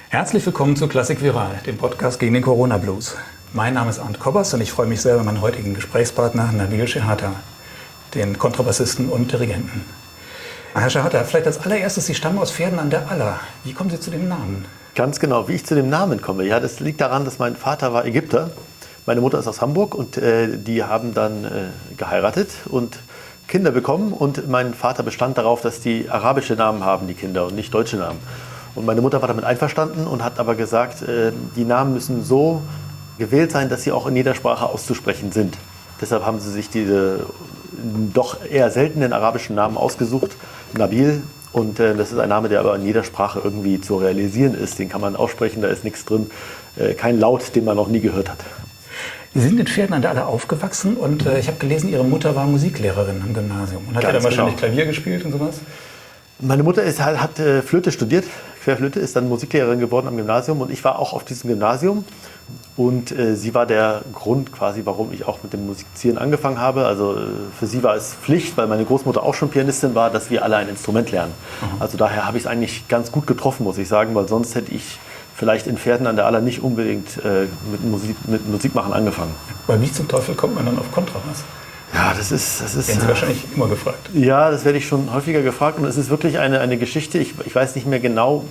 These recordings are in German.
Herzlich willkommen zu Klassik Viral, dem Podcast gegen den Corona-Blues. Mein Name ist Arndt Koppers und ich freue mich sehr über meinen heutigen Gesprächspartner Nabil Shehata, den Kontrabassisten und Dirigenten. Herr Shehata, vielleicht als allererstes, Sie stammen aus Pferden an der Aller. Wie kommen Sie zu dem Namen? Ganz genau, wie ich zu dem Namen komme. Ja, das liegt daran, dass mein Vater war Ägypter. Meine Mutter ist aus Hamburg und die haben dann geheiratet und Kinder bekommen. Und mein Vater bestand darauf, dass die arabische Namen haben, die Kinder, und nicht deutsche Namen. Und meine Mutter war damit einverstanden und hat aber gesagt, die Namen müssen so gewählt sein, dass sie auch in jeder Sprache auszusprechen sind. Deshalb haben sie sich diese doch eher seltenen arabischen Namen ausgesucht, Nabil. Und das ist ein Name, der aber in jeder Sprache irgendwie zu realisieren ist. Den kann man aussprechen, da ist nichts drin. Kein Laut, den man noch nie gehört hat. Sie sind in Pferden an der Aller aufgewachsen und ich habe gelesen, Ihre Mutter war Musiklehrerin am Gymnasium. Und hat ja dann wahrscheinlich Klavier gespielt und sowas? Meine Mutter hat Flöte studiert, Querflöte, ist dann Musiklehrerin geworden am Gymnasium. Und ich war auch auf diesem Gymnasium. Und sie war der Grund quasi, warum ich auch mit dem Musizieren angefangen habe. Also für sie war es Pflicht, weil meine Großmutter auch schon Pianistin war, dass wir alle ein Instrument lernen. Mhm. Also daher habe ich es eigentlich ganz gut getroffen, muss ich sagen, weil sonst hätte ich vielleicht in Pferden an der Aller nicht unbedingt mit Musikmachen angefangen. Weil wie zum Teufel kommt man dann auf Kontrabass? Ja, das ist werden Sie wahrscheinlich immer gefragt. Ja, das werde ich schon häufiger gefragt und es ist wirklich eine Geschichte, ich weiß nicht mehr genau.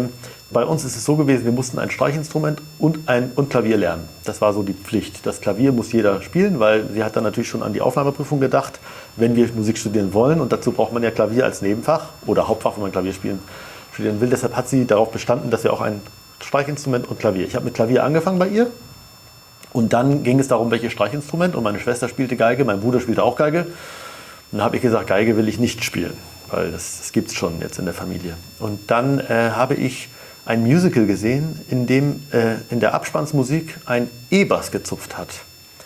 Bei uns ist es so gewesen, wir mussten ein Streichinstrument und Klavier lernen. Das war so die Pflicht. Das Klavier muss jeder spielen, weil sie hat dann natürlich schon an die Aufnahmeprüfung gedacht, wenn wir Musik studieren wollen. Und dazu braucht man ja Klavier als Nebenfach oder Hauptfach, wenn man Klavier studieren will. Deshalb hat sie darauf bestanden, dass wir auch ein Streichinstrument und Klavier. Ich habe mit Klavier angefangen bei ihr. Und dann ging es darum, welches Streichinstrument. Und meine Schwester spielte Geige, mein Bruder spielte auch Geige. Und dann habe ich gesagt, Geige will ich nicht spielen, weil das gibt es schon jetzt in der Familie. Und dann habe ich ein Musical gesehen, in dem in der Abspannsmusik ein E-Bass gezupft hat.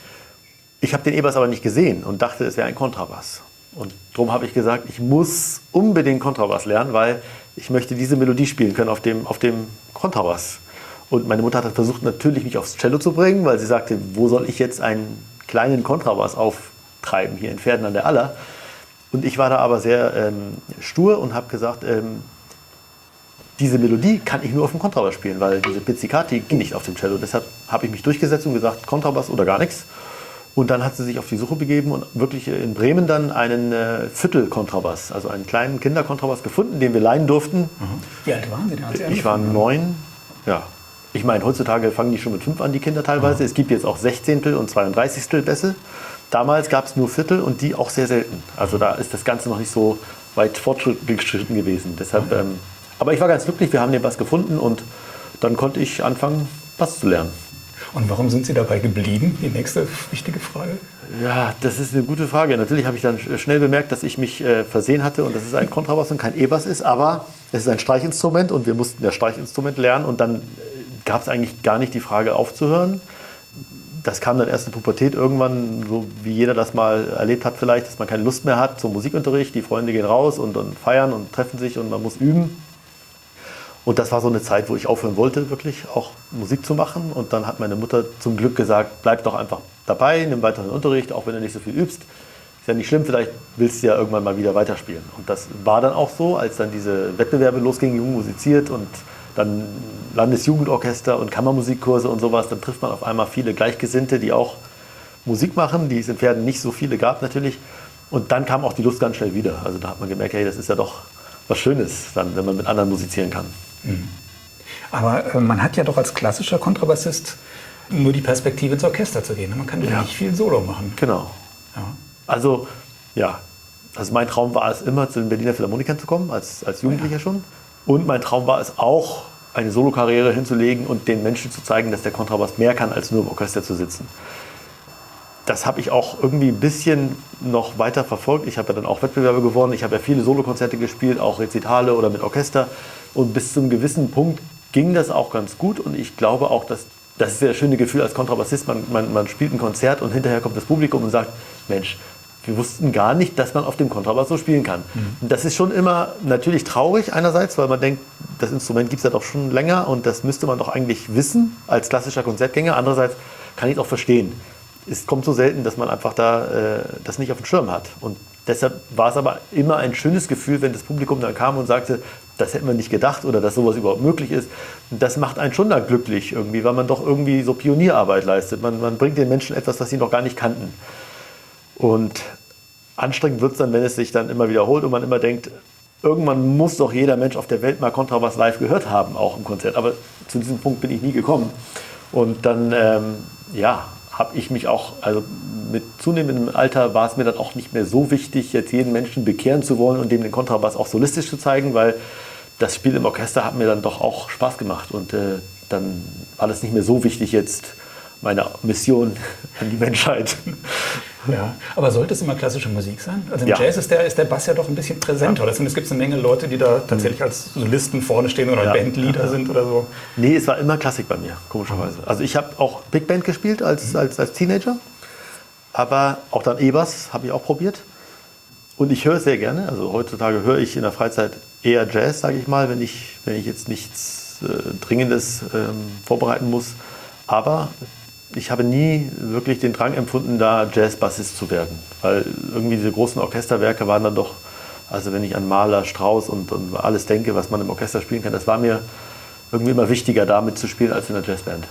Ich habe den E-Bass aber nicht gesehen und dachte, es wäre ein Kontrabass. Und darum habe ich gesagt, ich muss unbedingt Kontrabass lernen, weil ich möchte diese Melodie spielen können auf dem Kontrabass. Und meine Mutter hat versucht, natürlich mich aufs Cello zu bringen, weil sie sagte, wo soll ich jetzt einen kleinen Kontrabass auftreiben, hier in Pferden an der Aller. Und ich war da aber sehr stur und habe gesagt, diese Melodie kann ich nur auf dem Kontrabass spielen, weil diese Pizzicati ging nicht auf dem Cello. Deshalb habe ich mich durchgesetzt und gesagt, Kontrabass oder gar nichts. Und dann hat sie sich auf die Suche begeben und wirklich in Bremen dann einen Viertel-Kontrabass, also einen kleinen Kinderkontrabass gefunden, den wir leihen durften. Mhm. Wie alt waren Sie denn? Ich war 9, ja. Ich meine, heutzutage fangen die schon mit 5 an, die Kinder teilweise. Es gibt jetzt auch 16. und 32. Bässe. Damals gab es nur Viertel und die auch sehr selten. Also da ist das Ganze noch nicht so weit fortgeschritten gewesen. Deshalb, aber ich war ganz glücklich, wir haben den Bass gefunden und dann konnte ich anfangen, Bass zu lernen. Und warum sind Sie dabei geblieben? Die nächste wichtige Frage. Ja, das ist eine gute Frage. Natürlich habe ich dann schnell bemerkt, dass ich mich versehen hatte und dass es ein Kontrabass und kein E-Bass ist, aber es ist ein Streichinstrument und wir mussten das Streichinstrument lernen und dann gab es eigentlich gar nicht die Frage aufzuhören. Das kam dann erst in Pubertät irgendwann, so wie jeder das mal erlebt hat vielleicht, dass man keine Lust mehr hat zum Musikunterricht. Die Freunde gehen raus und feiern und treffen sich und man muss üben. Und das war so eine Zeit, wo ich aufhören wollte, wirklich auch Musik zu machen. Und dann hat meine Mutter zum Glück gesagt, bleib doch einfach dabei, nimm weiteren Unterricht, auch wenn du nicht so viel übst. Ist ja nicht schlimm, vielleicht willst du ja irgendwann mal wieder weiterspielen. Und das war dann auch so, als dann diese Wettbewerbe losgingen, Jung musiziert und dann Landesjugendorchester und Kammermusikkurse und sowas. Dann trifft man auf einmal viele Gleichgesinnte, die auch Musik machen, die es in Pferden nicht so viele gab natürlich. Und dann kam auch die Lust ganz schnell wieder. Also da hat man gemerkt, hey, das ist ja doch was Schönes, dann, wenn man mit anderen musizieren kann. Aber man hat ja doch als klassischer Kontrabassist nur die Perspektive ins Orchester zu gehen. Man kann ja nicht viel Solo machen. Genau. Ja. Also mein Traum war es immer, zu den Berliner Philharmonikern zu kommen, als Jugendlicher schon. Und mein Traum war es auch, eine Solokarriere hinzulegen und den Menschen zu zeigen, dass der Kontrabass mehr kann, als nur im Orchester zu sitzen. Das habe ich auch irgendwie ein bisschen noch weiter verfolgt. Ich habe ja dann auch Wettbewerbe gewonnen. Ich habe ja viele Solokonzerte gespielt, auch Rezitale oder mit Orchester. Und bis zu einem gewissen Punkt ging das auch ganz gut. Und ich glaube auch, dass das ist ja das schöne Gefühl als Kontrabassist. Man spielt ein Konzert und hinterher kommt das Publikum und sagt, Mensch, wir wussten gar nicht, dass man auf dem Kontrabass so spielen kann. Und das ist schon immer natürlich traurig einerseits, weil man denkt, das Instrument gibt es ja doch schon länger und das müsste man doch eigentlich wissen als klassischer Konzertgänger. Andererseits kann ich es auch verstehen. Es kommt so selten, dass man einfach da das nicht auf dem Schirm hat. Und deshalb war es aber immer ein schönes Gefühl, wenn das Publikum dann kam und sagte, das hätten wir nicht gedacht oder dass sowas überhaupt möglich ist. Und das macht einen schon dann glücklich irgendwie, weil man doch irgendwie so Pionierarbeit leistet. Man bringt den Menschen etwas, was sie noch gar nicht kannten. Und anstrengend wird es dann, wenn es sich dann immer wiederholt und man immer denkt, irgendwann muss doch jeder Mensch auf der Welt mal Kontrabass live gehört haben, auch im Konzert. Aber zu diesem Punkt bin ich nie gekommen. Und dann, habe ich mich auch, also mit zunehmendem Alter war es mir dann auch nicht mehr so wichtig, jetzt jeden Menschen bekehren zu wollen und dem den Kontrabass auch solistisch zu zeigen, weil das Spiel im Orchester hat mir dann doch auch Spaß gemacht. Und dann war das nicht mehr so wichtig jetzt, meine Mission an die Menschheit. Ja, aber sollte es immer klassische Musik sein? Also im Ja. Jazz ist der Bass ja doch ein bisschen präsenter. Oder zumindest gibt es eine Menge Leute, die da tatsächlich als Solisten vorne stehen oder Bandleader sind oder so. Nee, es war immer Klassik bei mir, komischerweise. Also ich habe auch Big Band gespielt als Teenager, aber auch dann E-Bass habe ich auch probiert. Und ich höre es sehr gerne. Also heutzutage höre ich in der Freizeit eher Jazz, sage ich mal, wenn ich jetzt nichts Dringendes vorbereiten muss. Aber ich habe nie wirklich den Drang empfunden, da Jazzbassist zu werden. Weil irgendwie diese großen Orchesterwerke waren dann doch, also wenn ich an Mahler, Strauss und alles denke, was man im Orchester spielen kann, das war mir irgendwie immer wichtiger, damit zu spielen, als in der Jazzband.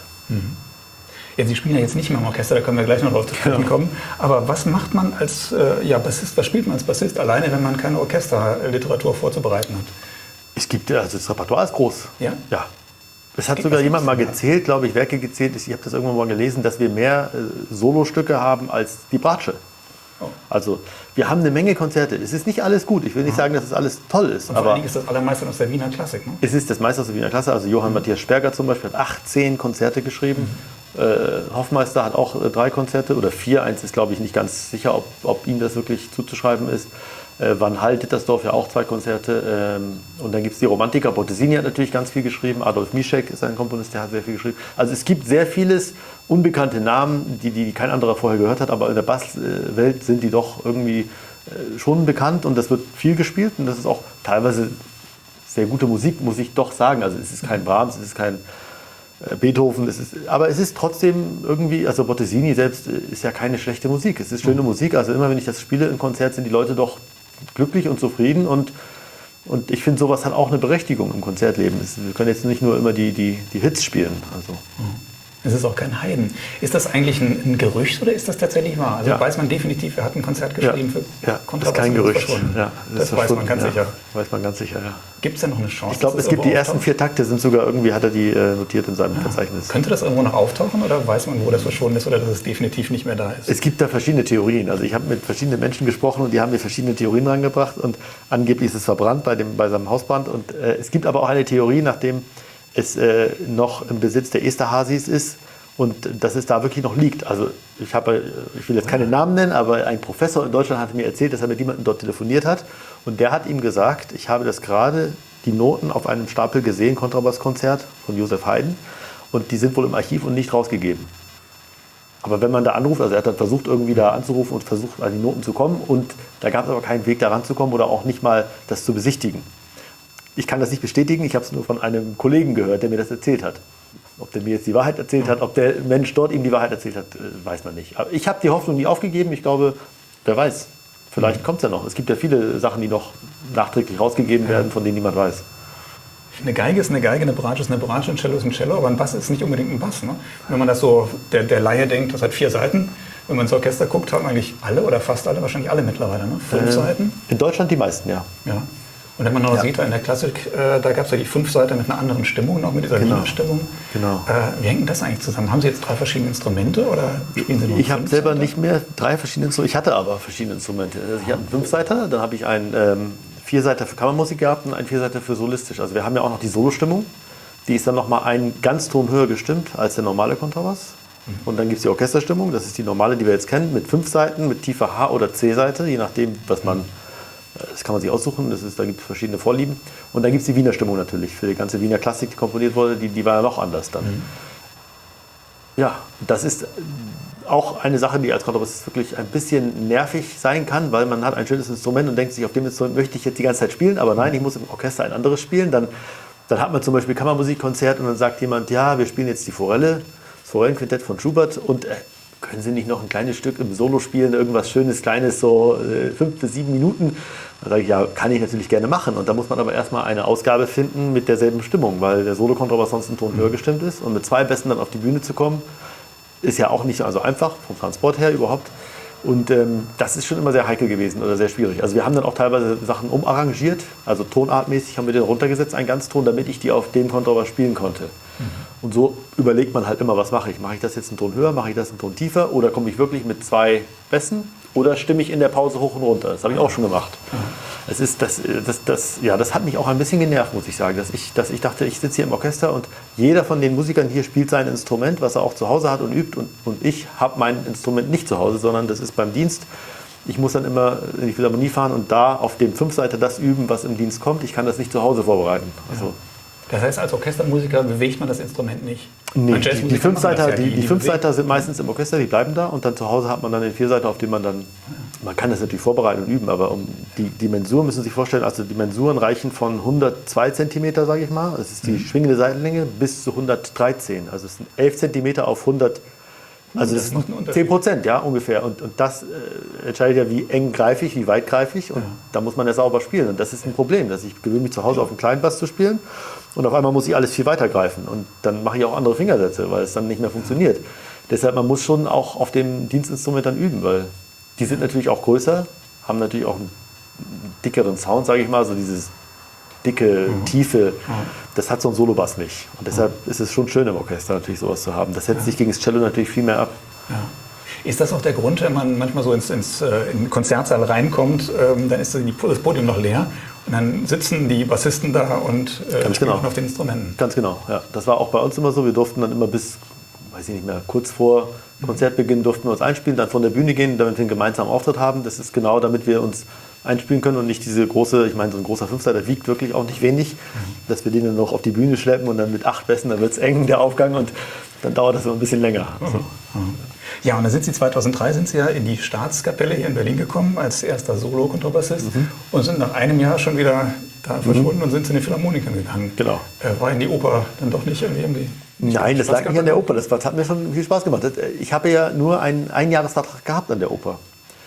Ja, Sie spielen ja jetzt nicht mehr im Orchester, da können wir gleich noch drauf zu sprechen kommen. Aber was macht man als Bassist, was spielt man als Bassist alleine, wenn man keine Orchesterliteratur vorzubereiten hat? Es gibt, also das Repertoire ist groß. Ja? Ja. Es hat sogar jemand mal gezählt, glaube ich, Werke gezählt, ich habe das irgendwann mal gelesen, dass wir mehr Solostücke haben als die Bratsche. Oh. Also wir haben eine Menge Konzerte. Es ist nicht alles gut. Ich will nicht sagen, dass es alles toll ist. Und vor aber allen Dingen ist das allermeiste aus der Wiener Klassik, ne? es ist das meiste aus der Wiener Klasse. Also Johann Matthias Sperger zum Beispiel hat 18 Konzerte geschrieben. Hoffmeister hat auch 3 Konzerte oder 4. Eins ist, glaube ich, nicht ganz sicher, ob ihm das wirklich zuzuschreiben ist. Van Hall, Dittersdorf ja auch 2 Konzerte. Und dann gibt es die Romantiker. Bottesini hat natürlich ganz viel geschrieben. Adolf Mischek ist ein Komponist, der hat sehr viel geschrieben. Also es gibt sehr vieles unbekannte Namen, die kein anderer vorher gehört hat. Aber in der Basswelt sind die doch irgendwie schon bekannt. Und das wird viel gespielt. Und das ist auch teilweise sehr gute Musik, muss ich doch sagen. Also es ist kein Brahms, es ist kein Beethoven, aber es ist trotzdem irgendwie, also Bottesini selbst ist ja keine schlechte Musik. Es ist schöne Musik. Also immer, wenn ich das spiele im Konzert, sind die Leute doch glücklich und zufrieden. Und ich finde, sowas hat auch eine Berechtigung im Konzertleben. Wir können jetzt nicht nur immer die Hits spielen. Also. Es ist auch kein Heiden. Ist das eigentlich ein Gerücht oder ist das tatsächlich wahr? Also weiß man definitiv, er hat ein Konzert geschrieben für Kontrabass. Das ist kein Gerücht. Ja, das weiß man ganz sicher. Weiß man ganz sicher, ja. Gibt es denn noch eine Chance? Ich glaube, es gibt die ersten 4 Takte, sind sogar irgendwie, hat er die notiert in seinem Verzeichnis. Könnte das irgendwo noch auftauchen oder weiß man, wo das verschwunden ist oder dass es definitiv nicht mehr da ist? Es gibt da verschiedene Theorien. Also ich habe mit verschiedenen Menschen gesprochen und die haben mir verschiedene Theorien reingebracht und angeblich ist es verbrannt bei seinem Hausbrand. Und es gibt aber auch eine Theorie, nachdem es noch im Besitz der Esterhazys ist, und dass es da wirklich noch liegt. Also ich will jetzt keine Namen nennen, aber ein Professor in Deutschland hat mir erzählt, dass er mit jemandem dort telefoniert hat. Und der hat ihm gesagt, ich habe das gerade, die Noten auf einem Stapel gesehen, Kontrabasskonzert von Joseph Haydn. Und die sind wohl im Archiv und nicht rausgegeben. Aber wenn man da anruft, also er hat dann versucht, irgendwie da anzurufen und versucht, an die Noten zu kommen. Und da gab es aber keinen Weg, da ranzukommen oder auch nicht mal das zu besichtigen. Ich kann das nicht bestätigen, ich habe es nur von einem Kollegen gehört, der mir das erzählt hat. Ob der mir jetzt die Wahrheit erzählt hat, ob der Mensch dort ihm die Wahrheit erzählt hat, weiß man nicht. Aber ich habe die Hoffnung nie aufgegeben. Ich glaube, wer weiß, vielleicht kommt es ja noch. Es gibt ja viele Sachen, die noch nachträglich rausgegeben werden, von denen niemand weiß. Eine Geige ist eine Geige, eine Bratsche ist eine Bratsche, ein Cello ist ein Cello, aber ein Bass ist nicht unbedingt ein Bass. Ne? Wenn man das so, der Laie denkt, das hat 4 Seiten. Wenn man ins Orchester guckt, haben eigentlich alle oder fast alle, wahrscheinlich alle mittlerweile, ne? 5 Seiten. In Deutschland die meisten, ja. Ja. Und wenn man noch sieht, in der Klassik, da gab es ja die 5 Seiten mit einer anderen Stimmung, noch mit dieser Wiener-Stimmung. Genau. Wie hängt denn das eigentlich zusammen? Haben Sie jetzt 3 verschiedene Instrumente oder spielen Sie nur Ich habe selber nicht mehr 3 verschiedene Instrumente. Ich hatte aber verschiedene Instrumente. Also ich hatte einen 5-Seiter, dann habe ich einen 4-Seiter für Kammermusik gehabt und einen 4-Seiter für solistisch. Also wir haben ja auch noch die Solostimmung. Die ist dann nochmal einen ganz Ton höher gestimmt als der normale Kontrabass. Und dann gibt es die Orchesterstimmung, das ist die normale, die wir jetzt kennen, mit 5 Seiten, mit tiefer H- oder C-Seite, je nachdem, was man... Das kann man sich aussuchen, da gibt es verschiedene Vorlieben. Und dann gibt es die Wiener Stimmung natürlich, für die ganze Wiener Klassik, die komponiert wurde, die war ja noch anders dann. Ja, das ist auch eine Sache, die als Kontrabassist wirklich ein bisschen nervig sein kann, weil man hat ein schönes Instrument und denkt sich, auf dem Instrument möchte ich jetzt die ganze Zeit spielen, aber nein, ich muss im Orchester ein anderes spielen. Dann hat man zum Beispiel Kammermusikkonzert und dann sagt jemand, ja, wir spielen jetzt die Forelle, das Forellenquintett von Schubert und können Sie nicht noch ein kleines Stück im Solo spielen, irgendwas Schönes, Kleines, so 5 bis 7 Minuten? Da sage ich, ja, kann ich natürlich gerne machen. Und da muss man aber erstmal eine Ausgabe finden mit derselben Stimmung, weil der Solo-Kontrabass sonst einen Ton höher gestimmt ist. Und mit 2 Bässen dann auf die Bühne zu kommen, ist ja auch nicht so einfach, vom Transport her überhaupt. Und das ist schon immer sehr heikel gewesen oder sehr schwierig. Also wir haben dann auch teilweise Sachen umarrangiert, also tonartmäßig haben wir den runtergesetzt, einen Ganzton, damit ich die auf dem Kontrabass spielen konnte. Und so überlegt man halt immer, was mache ich? Mache ich das jetzt einen Ton höher, mache ich das einen Ton tiefer oder komme ich wirklich mit 2 Bässen oder stimme ich in der Pause hoch und runter? Das habe ich auch schon gemacht. Es ist das hat mich auch ein bisschen genervt, muss ich sagen, dass ich dachte, ich sitze hier im Orchester und jeder von den Musikern hier spielt sein Instrument, was er auch zu Hause hat und übt und ich habe mein Instrument nicht zu Hause, sondern das ist beim Dienst. Ich muss dann immer in die Philharmonie fahren und da auf dem 5-Seiter das üben, was im Dienst kommt. Ich kann das nicht zu Hause vorbereiten. Also, das heißt, als Orchestermusiker bewegt man das Instrument nicht? nee, die 5-Seiter sind meistens im Orchester, die bleiben da und dann zu Hause hat man dann den 4-Seiter, auf dem man dann, man kann das natürlich vorbereiten und üben, aber die Mensuren müssen Sie sich vorstellen, also die Mensuren reichen von 102 cm, sage ich mal, das ist die schwingende Seitenlänge, bis zu 113, also es sind 11 cm auf 100. Also das ist 10%, ja, ungefähr. Und das entscheidet ja, wie eng greife ich, wie weit greife ich. Und da muss man ja sauber spielen. Und das ist ein Problem, dass ich gewöhne mich zu Hause auf einen kleinen Bass zu spielen. Und auf einmal muss ich alles viel weiter greifen. Und dann mache ich auch andere Fingersätze, weil es dann nicht mehr funktioniert. Deshalb, man muss schon auch auf dem Dienstinstrument dann üben, weil die sind natürlich auch größer, haben natürlich auch einen dickeren Sound, sage ich mal, so dieses dicke, tiefe, das hat so ein Solobass nicht. Und deshalb ist es schon schön im Orchester natürlich sowas zu haben. Das setzt sich gegen das Cello natürlich viel mehr ab. Ja. Ist das auch der Grund, wenn man manchmal so in den Konzertsaal reinkommt, dann ist das Podium noch leer und dann sitzen die Bassisten da und spielen auf den Instrumenten? Ganz genau, ja. Das war auch bei uns immer so. Wir durften dann immer bis, weiß ich nicht mehr, kurz vor Konzertbeginn durften wir uns einspielen, dann von der Bühne gehen, damit wir einen gemeinsamen Auftritt haben. Das ist genau, damit wir uns einspielen können und nicht diese große, ich meine, so ein großer 5-Seiter wiegt wirklich auch nicht wenig, dass wir den dann noch auf die Bühne schleppen und dann mit 8 Bässen, dann wird es eng, der Aufgang, und dann dauert das immer ein bisschen länger. So. Ja, und dann sind Sie 2003 ja in die Staatskapelle hier in Berlin gekommen als erster Solo-Kontrabassist und sind nach einem Jahr schon wieder da verschwunden und sind zu den Philharmonikern gegangen. Genau. War in die Oper dann doch nicht irgendwie Nein, das lag nicht an der Oper. Das hat mir schon viel Spaß gemacht. Ich habe ja nur einen Einjahresvertrag gehabt an der Oper.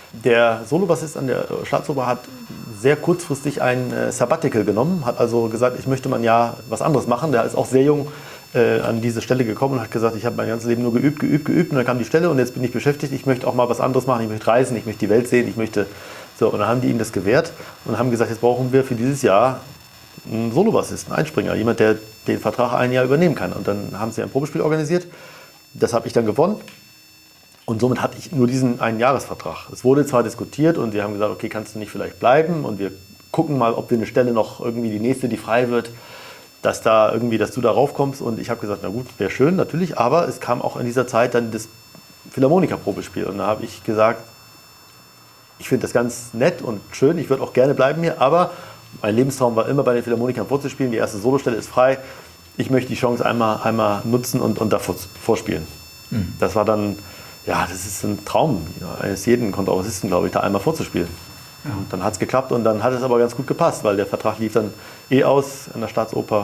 Der Solobassist an der Staatsoper hat sehr kurzfristig ein Sabbatical genommen, hat also gesagt, ich möchte mal ein Jahr was anderes machen. Der ist auch sehr jung an diese Stelle gekommen und hat gesagt, ich habe mein ganzes Leben nur geübt und dann kam die Stelle und jetzt bin ich beschäftigt, ich möchte auch mal was anderes machen, ich möchte reisen, ich möchte die Welt sehen, so, und dann haben die ihm das gewährt und haben gesagt, jetzt brauchen wir für dieses Jahr einen Solobassisten, einen Einspringer, jemand, der den Vertrag ein Jahr übernehmen kann. Und dann haben sie ein Probespiel organisiert, das habe ich dann gewonnen. Und somit hatte ich nur diesen Einjahresvertrag. Es wurde zwar diskutiert und wir haben gesagt, okay, kannst du nicht vielleicht bleiben und wir gucken mal, ob wir eine Stelle noch irgendwie die nächste, die frei wird, dass du da raufkommst. Und ich habe gesagt, na gut, wäre schön, natürlich, aber es kam auch in dieser Zeit dann das Philharmoniker-Probespiel. Und da habe ich gesagt, ich finde das ganz nett und schön, ich würde auch gerne bleiben hier, aber mein Lebenstraum war immer, bei den Philharmonikern vorzuspielen. Die erste Solostelle ist frei. Ich möchte die Chance einmal nutzen und da vorspielen. Das war dann, ja, das ist ein Traum eines jeden Kontrabassisten, glaube ich, da einmal vorzuspielen. Ja. Und dann hat es geklappt und dann hat es aber ganz gut gepasst, weil der Vertrag lief dann aus an der Staatsoper.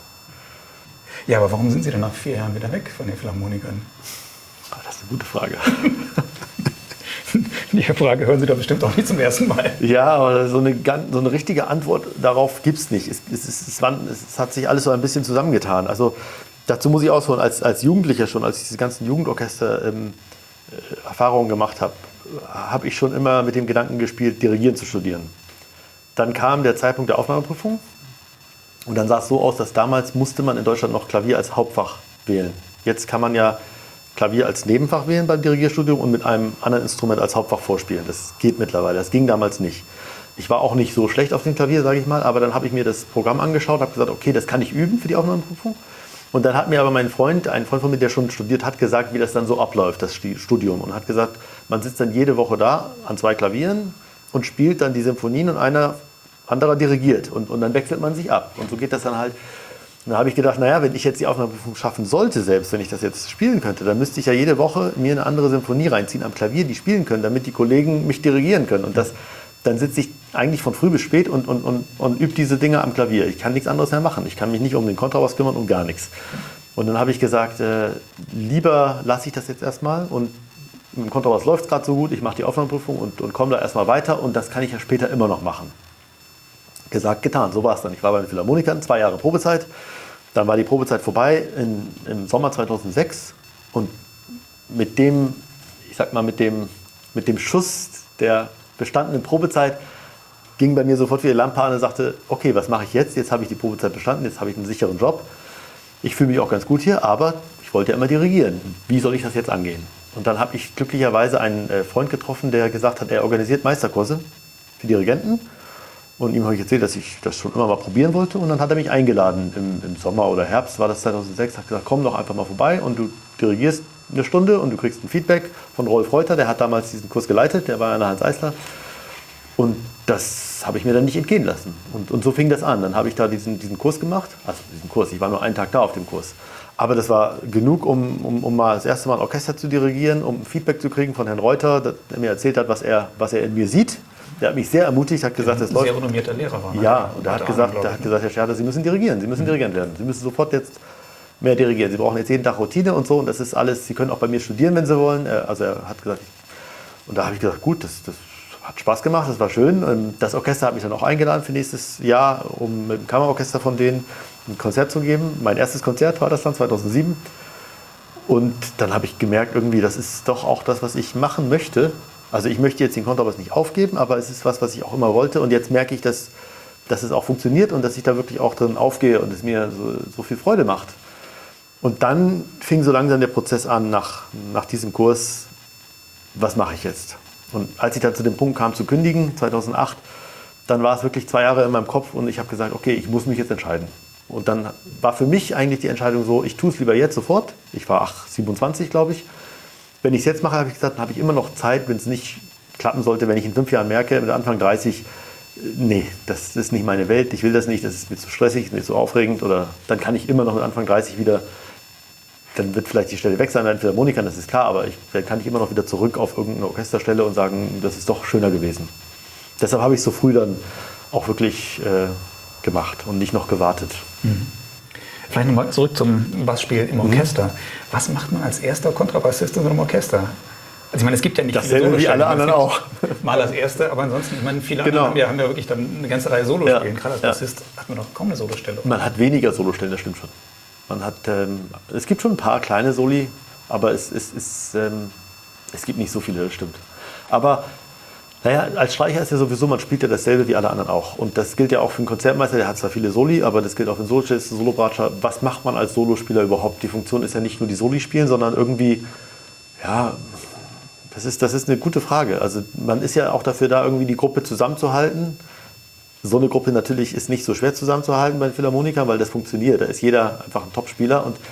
Ja, aber warum sind Sie dann nach 4 Jahren wieder weg von den Philharmonikern? Das ist eine gute Frage. Die Frage hören Sie doch bestimmt auch nicht zum ersten Mal. Ja, aber so eine richtige Antwort darauf gibt es nicht. Es hat sich alles so ein bisschen zusammengetan. Also dazu muss ich ausholen, als Jugendlicher schon, als ich diese ganzen Jugendorchester Erfahrungen gemacht habe, habe ich schon immer mit dem Gedanken gespielt, Dirigieren zu studieren. Dann kam der Zeitpunkt der Aufnahmeprüfung und dann sah es so aus, dass damals musste man in Deutschland noch Klavier als Hauptfach wählen. Jetzt kann man ja Klavier als Nebenfach wählen beim Dirigierstudium und mit einem anderen Instrument als Hauptfach vorspielen. Das geht mittlerweile, das ging damals nicht. Ich war auch nicht so schlecht auf dem Klavier, sage ich mal, aber dann habe ich mir das Programm angeschaut, habe gesagt, okay, das kann ich üben für die Aufnahmeprüfung. Und dann hat mir aber ein Freund von mir, der schon studiert hat, gesagt, wie das dann so abläuft, das Studium. Und hat gesagt, man sitzt dann jede Woche da an 2 Klavieren und spielt dann die Symphonien und anderer dirigiert. Und dann wechselt man sich ab. Und so geht das dann halt. Und da habe ich gedacht, naja, wenn ich jetzt die Aufnahmeprüfung schaffen sollte, selbst wenn ich das jetzt spielen könnte, dann müsste ich ja jede Woche mir eine andere Symphonie reinziehen am Klavier, die spielen können, damit die Kollegen mich dirigieren können. Und dann sitze ich eigentlich von früh bis spät und übe diese Dinge am Klavier. Ich kann nichts anderes mehr machen. Ich kann mich nicht um den Kontrabass kümmern, um gar nichts. Und dann habe ich gesagt, lieber lasse ich das jetzt erstmal und Im Kontrabass läuft es gerade so gut, ich mache die Aufnahmeprüfung und komme da erstmal weiter und das kann ich ja später immer noch machen. Gesagt, getan, so war es dann. Ich war bei den Philharmonikern, 2 Jahre Probezeit, dann war die Probezeit vorbei im Sommer 2006 und mit dem, ich sag mal, mit dem Schuss der bestandenen Probezeit ging bei mir sofort wieder die Lampe an und sagte, okay, was mache ich jetzt? Jetzt habe ich die Probezeit bestanden, jetzt habe ich einen sicheren Job. Ich fühle mich auch ganz gut hier, aber ich wollte ja immer dirigieren. Wie soll ich das jetzt angehen? Und dann habe ich glücklicherweise einen Freund getroffen, der gesagt hat, er organisiert Meisterkurse für Dirigenten. Und ihm habe ich erzählt, dass ich das schon immer mal probieren wollte. Und dann hat er mich eingeladen im Sommer oder Herbst, war das 2006, hat gesagt, komm doch einfach mal vorbei und du dirigierst eine Stunde und du kriegst ein Feedback von Rolf Reuter, der hat damals diesen Kurs geleitet, der war an der Hans Eisler. Und das habe ich mir dann nicht entgehen lassen. Und so fing das an. Dann habe ich da diesen Kurs gemacht. Also diesen Kurs, ich war nur einen Tag da auf dem Kurs. Aber das war genug, um mal das erste Mal ein Orchester zu dirigieren, um Feedback zu kriegen von Herrn Reuter, der mir erzählt hat, was er in mir sieht. Der hat mich sehr ermutigt, hat gesagt, das läuft. Sehr renommierter Lehrer war. Ne? Ja, und der hat gesagt, Herr Scherder, Sie müssen dirigieren, Sie müssen Dirigent werden. Sie müssen sofort jetzt mehr dirigieren. Sie brauchen jetzt jeden Tag Routine und so. Und das ist alles, Sie können auch bei mir studieren, wenn Sie wollen. Also er hat gesagt, und da habe ich gesagt, gut, das hat Spaß gemacht, das war schön. Das Orchester hat mich dann auch eingeladen für nächstes Jahr, um mit dem Kammerorchester von denen ein Konzert zu geben. Mein erstes Konzert war das dann, 2007. Und dann habe ich gemerkt, irgendwie, das ist doch auch das, was ich machen möchte. Also ich möchte jetzt den Kontrabass nicht aufgeben, aber es ist was ich auch immer wollte. Und jetzt merke ich, dass es auch funktioniert und dass ich da wirklich auch drin aufgehe und es mir so viel Freude macht. Und dann fing so langsam der Prozess an, nach diesem Kurs, was mache ich jetzt? Und als ich dann zu dem Punkt kam, zu kündigen, 2008, dann war es wirklich 2 Jahre in meinem Kopf und ich habe gesagt, okay, ich muss mich jetzt entscheiden. Und dann war für mich eigentlich die Entscheidung so, ich tue es lieber jetzt sofort. Ich war 27, glaube ich. Wenn ich es jetzt mache, habe ich gesagt, dann habe ich immer noch Zeit, wenn es nicht klappen sollte, wenn ich in 5 Jahren merke, mit Anfang 30, nee, das ist nicht meine Welt, ich will das nicht, das ist mir zu stressig, mir zu aufregend. Oder dann kann ich immer noch mit Anfang 30 wieder, dann wird vielleicht die Stelle weg sein bei den Philharmonikern, das ist klar, aber dann kann ich immer noch wieder zurück auf irgendeine Orchesterstelle und sagen, das ist doch schöner gewesen. Deshalb habe ich so früh dann auch wirklich gemacht und nicht noch gewartet. Mhm. Vielleicht nochmal zurück zum Bassspiel im Orchester. Was macht man als erster Kontrabassist in so einem Orchester? Also ich meine, es gibt ja nicht viele Solostellen. Wie alle anderen auch. Mal als Erster, aber ansonsten, ich meine, viele andere haben ja wirklich dann eine ganze Reihe Solospielen. Gerade als Bassist hat man doch kaum eine Solostelle. Man hat weniger Solostellen, das stimmt schon. Man hat, es gibt schon ein paar kleine Soli, aber es gibt nicht so viele, das stimmt. Aber naja, als Streicher ist ja sowieso, man spielt ja dasselbe wie alle anderen auch. Und das gilt ja auch für einen Konzertmeister, der hat zwar viele Soli, aber das gilt auch für einen Solocellist, Solobratscher. Was macht man als Solospieler überhaupt? Die Funktion ist ja nicht nur die Soli spielen, sondern irgendwie, ja, das ist eine gute Frage. Also man ist ja auch dafür da, irgendwie die Gruppe zusammenzuhalten. So eine Gruppe natürlich ist nicht so schwer zusammenzuhalten bei den Philharmonikern, weil das funktioniert. Da ist jeder einfach ein Top-Spieler und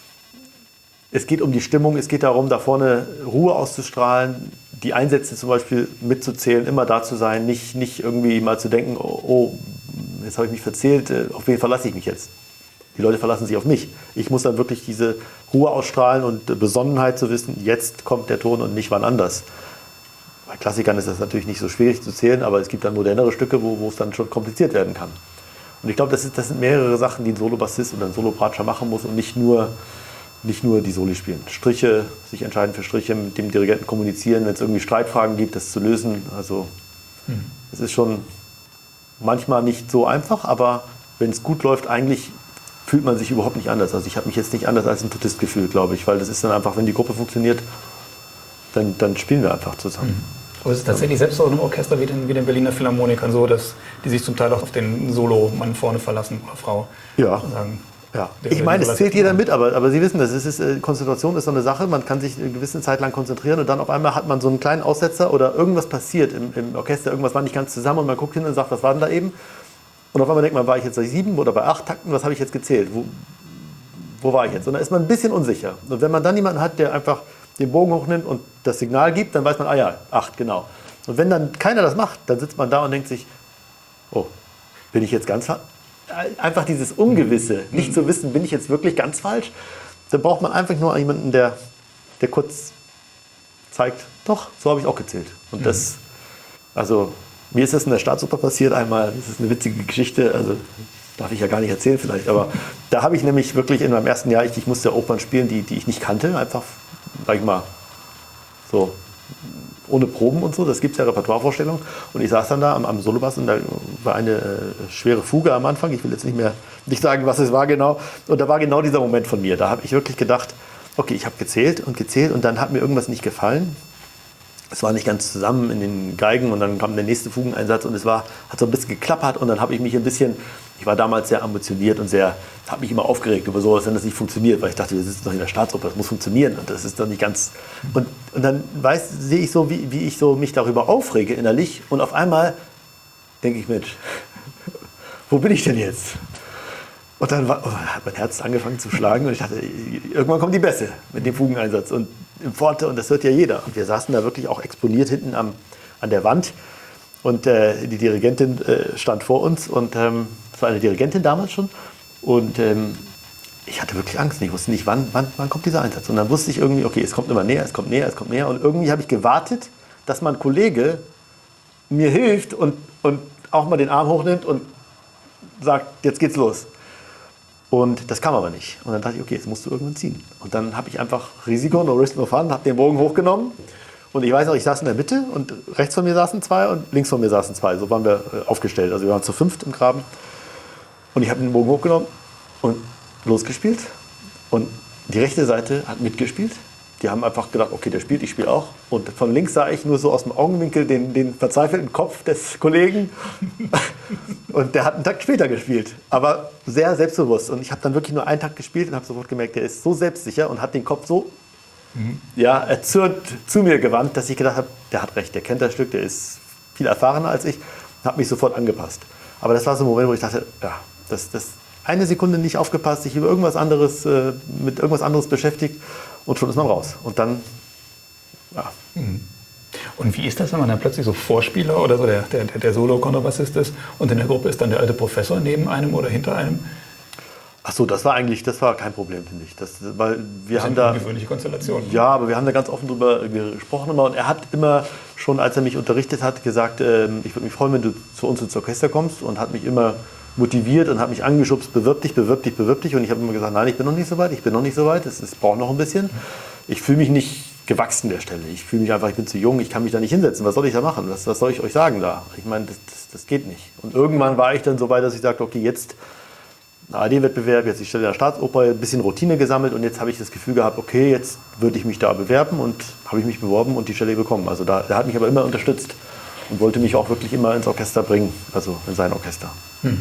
es geht um die Stimmung, es geht darum, da vorne Ruhe auszustrahlen, die Einsätze zum Beispiel mitzuzählen, immer da zu sein, nicht irgendwie mal zu denken, oh, jetzt habe ich mich verzählt, auf wen verlasse ich mich jetzt? Die Leute verlassen sich auf mich. Ich muss dann wirklich diese Ruhe ausstrahlen und Besonnenheit zu wissen, jetzt kommt der Ton und nicht wann anders. Bei Klassikern ist das natürlich nicht so schwierig zu zählen, aber es gibt dann modernere Stücke, wo es dann schon kompliziert werden kann. Und ich glaube, das sind mehrere Sachen, die ein Solobassist oder ein Solobratscher machen muss und nicht nur die Soli spielen. Striche, sich entscheiden für Striche, mit dem Dirigenten kommunizieren, wenn es irgendwie Streitfragen gibt, das zu lösen. Also es ist schon manchmal nicht so einfach, aber wenn es gut läuft, eigentlich fühlt man sich überhaupt nicht anders. Also ich habe mich jetzt nicht anders als ein Tutist gefühlt, glaube ich, weil das ist dann einfach, wenn die Gruppe funktioniert, dann spielen wir einfach zusammen. Aber es ist tatsächlich selbst auch in einem Orchester wie den Berliner Philharmonikern so, dass die sich zum Teil auch auf den Solo-Mann vorne verlassen oder Frau. Ja. Sagen, ja. Ich meine, es zählt jeder mit, aber Sie wissen, Konzentration ist so eine Sache, man kann sich eine gewisse Zeit lang konzentrieren und dann auf einmal hat man so einen kleinen Aussetzer oder irgendwas passiert im Orchester, irgendwas war nicht ganz zusammen und man guckt hin und sagt, was war denn da eben? Und auf einmal denkt man, war ich jetzt bei 7 oder bei 8 Takten, was habe ich jetzt gezählt? Wo war ich jetzt? Und dann ist man ein bisschen unsicher. Und wenn man dann jemanden hat, der einfach den Bogen hochnimmt und das Signal gibt, dann weiß man, 8, genau. Und wenn dann keiner das macht, dann sitzt man da und denkt sich, oh, bin ich jetzt ganz falsch? Einfach dieses Ungewisse, nicht zu wissen, bin ich jetzt wirklich ganz falsch? Dann braucht man einfach nur jemanden, der kurz zeigt, doch, so habe ich auch gezählt. Und also mir ist das in der Staatsoper passiert einmal, das ist eine witzige Geschichte, also darf ich ja gar nicht erzählen vielleicht, aber da habe ich nämlich wirklich in meinem ersten Jahr, ich musste Opern spielen, die ich nicht kannte, einfach, sag ich mal, so ohne Proben und so, das gibt es ja Repertoirevorstellungen. Und ich saß dann da am Solobass und da war eine schwere Fuge am Anfang. Ich will jetzt nicht sagen, was es war genau. Und da war genau dieser Moment von mir. Da habe ich wirklich gedacht, okay, ich habe gezählt und dann hat mir irgendwas nicht gefallen. Es war nicht ganz zusammen in den Geigen und dann kam der nächste Fugeneinsatz und hat so ein bisschen geklappert und dann habe ich mich ich war damals sehr ambitioniert und habe mich immer aufgeregt über sowas, wenn das nicht funktioniert, weil ich dachte, wir sitzen doch in der Staatsoper, das muss funktionieren und das ist doch nicht ganz... Und dann sehe ich so, wie ich so mich darüber aufrege innerlich und auf einmal denke ich, Mensch, wo bin ich denn jetzt? Und dann hat mein Herz angefangen zu schlagen und ich dachte, irgendwann kommt die Bässe mit dem Fugeneinsatz und im Forte und das hört ja jeder. Und wir saßen da wirklich auch exponiert hinten an der Wand und die Dirigentin stand vor uns und das war eine Dirigentin damals schon und ich hatte wirklich Angst. Ich wusste nicht, wann kommt dieser Einsatz. Und dann wusste ich irgendwie, okay, es kommt immer näher, es kommt näher, es kommt näher und irgendwie habe ich gewartet, dass mein Kollege mir hilft und auch mal den Arm hochnimmt und sagt, jetzt geht's los. Und das kam aber nicht. Und dann dachte ich, okay, jetzt musst du irgendwann ziehen. Und dann habe ich einfach Risiko, no risk, no fun, habe den Bogen hochgenommen. Und ich weiß noch, ich saß in der Mitte und rechts von mir saßen 2 und links von mir saßen 2. So waren wir aufgestellt. Also wir waren zu 5 im Graben. Und ich habe den Bogen hochgenommen und losgespielt. Und die rechte Seite hat mitgespielt. Die haben einfach gedacht, okay, der spielt, ich spiele auch. Und von links sah ich nur so aus dem Augenwinkel den verzweifelten Kopf des Kollegen. Und der hat einen Takt später gespielt, aber sehr selbstbewusst. Und ich habe dann wirklich nur einen Takt gespielt und habe sofort gemerkt, der ist so selbstsicher und hat den Kopf so erzürnt zu mir gewandt, dass ich gedacht habe, der hat recht, der kennt das Stück, der ist viel erfahrener als ich. Habe mich sofort angepasst. Aber das war so ein Moment, wo ich dachte, ja, das eine Sekunde nicht aufgepasst, sich über irgendwas anderes, mit irgendwas anderes beschäftigt und schon ist man raus. Und dann, ja. Und wie ist das, wenn man dann plötzlich so Vorspieler oder so der Solo-Kontrabassist ist und in der Gruppe ist dann der alte Professor neben einem oder hinter einem? Ach so, das war kein Problem, finde ich. Weil wir haben da eine ungewöhnliche Konstellation. Ja, aber wir haben da ganz offen drüber gesprochen immer und er hat immer schon, als er mich unterrichtet hat, gesagt, ich würde mich freuen, wenn du zu uns ins Orchester kommst und hat mich immer motiviert und hat mich angeschubst, bewirb dich. Und ich habe immer gesagt, nein, ich bin noch nicht so weit, es braucht noch ein bisschen. Ich fühle mich nicht gewachsen der Stelle. Ich fühle mich einfach, ich bin zu jung, ich kann mich da nicht hinsetzen. Was soll ich da machen? Was soll ich euch sagen da? Ich meine, das geht nicht. Und irgendwann war ich dann so weit, dass ich sagte, okay, jetzt ARD-Wettbewerb, jetzt die Stelle der Staatsoper, ein bisschen Routine gesammelt und jetzt habe ich das Gefühl gehabt, okay, jetzt würde ich mich da bewerben und habe ich mich beworben und die Stelle bekommen. Also der hat mich aber immer unterstützt und wollte mich auch wirklich immer ins Orchester bringen, also in sein Orchester.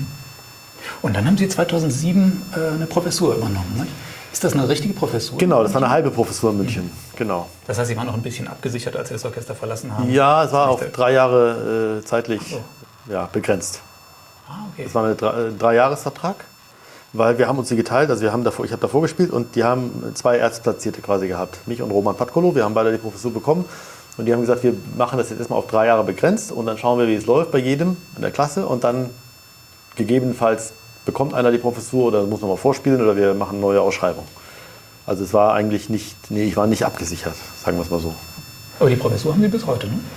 Und dann haben Sie 2007 eine Professur übernommen, ne? Ist das eine richtige Professur? Genau, das war eine halbe Professur in München, genau. Das heißt, Sie waren noch ein bisschen abgesichert, als Sie das Orchester verlassen haben? Ja, es war auf 3 Jahre zeitlich begrenzt. Okay. Das war ein 3-Jahres-Vertrag, weil wir haben uns die geteilt, also ich habe davor gespielt und die haben 2 Erstplatzierte quasi gehabt, mich und Roman Patkolo, wir haben beide die Professur bekommen und die haben gesagt, wir machen das jetzt erstmal auf 3 Jahre begrenzt und dann schauen wir, wie es läuft bei jedem in der Klasse und dann gegebenenfalls bekommt einer die Professur oder muss nochmal vorspielen oder wir machen eine neue Ausschreibung. Also es war eigentlich ich war nicht abgesichert, sagen wir es mal so. Aber die Professur haben Sie bis heute, ne?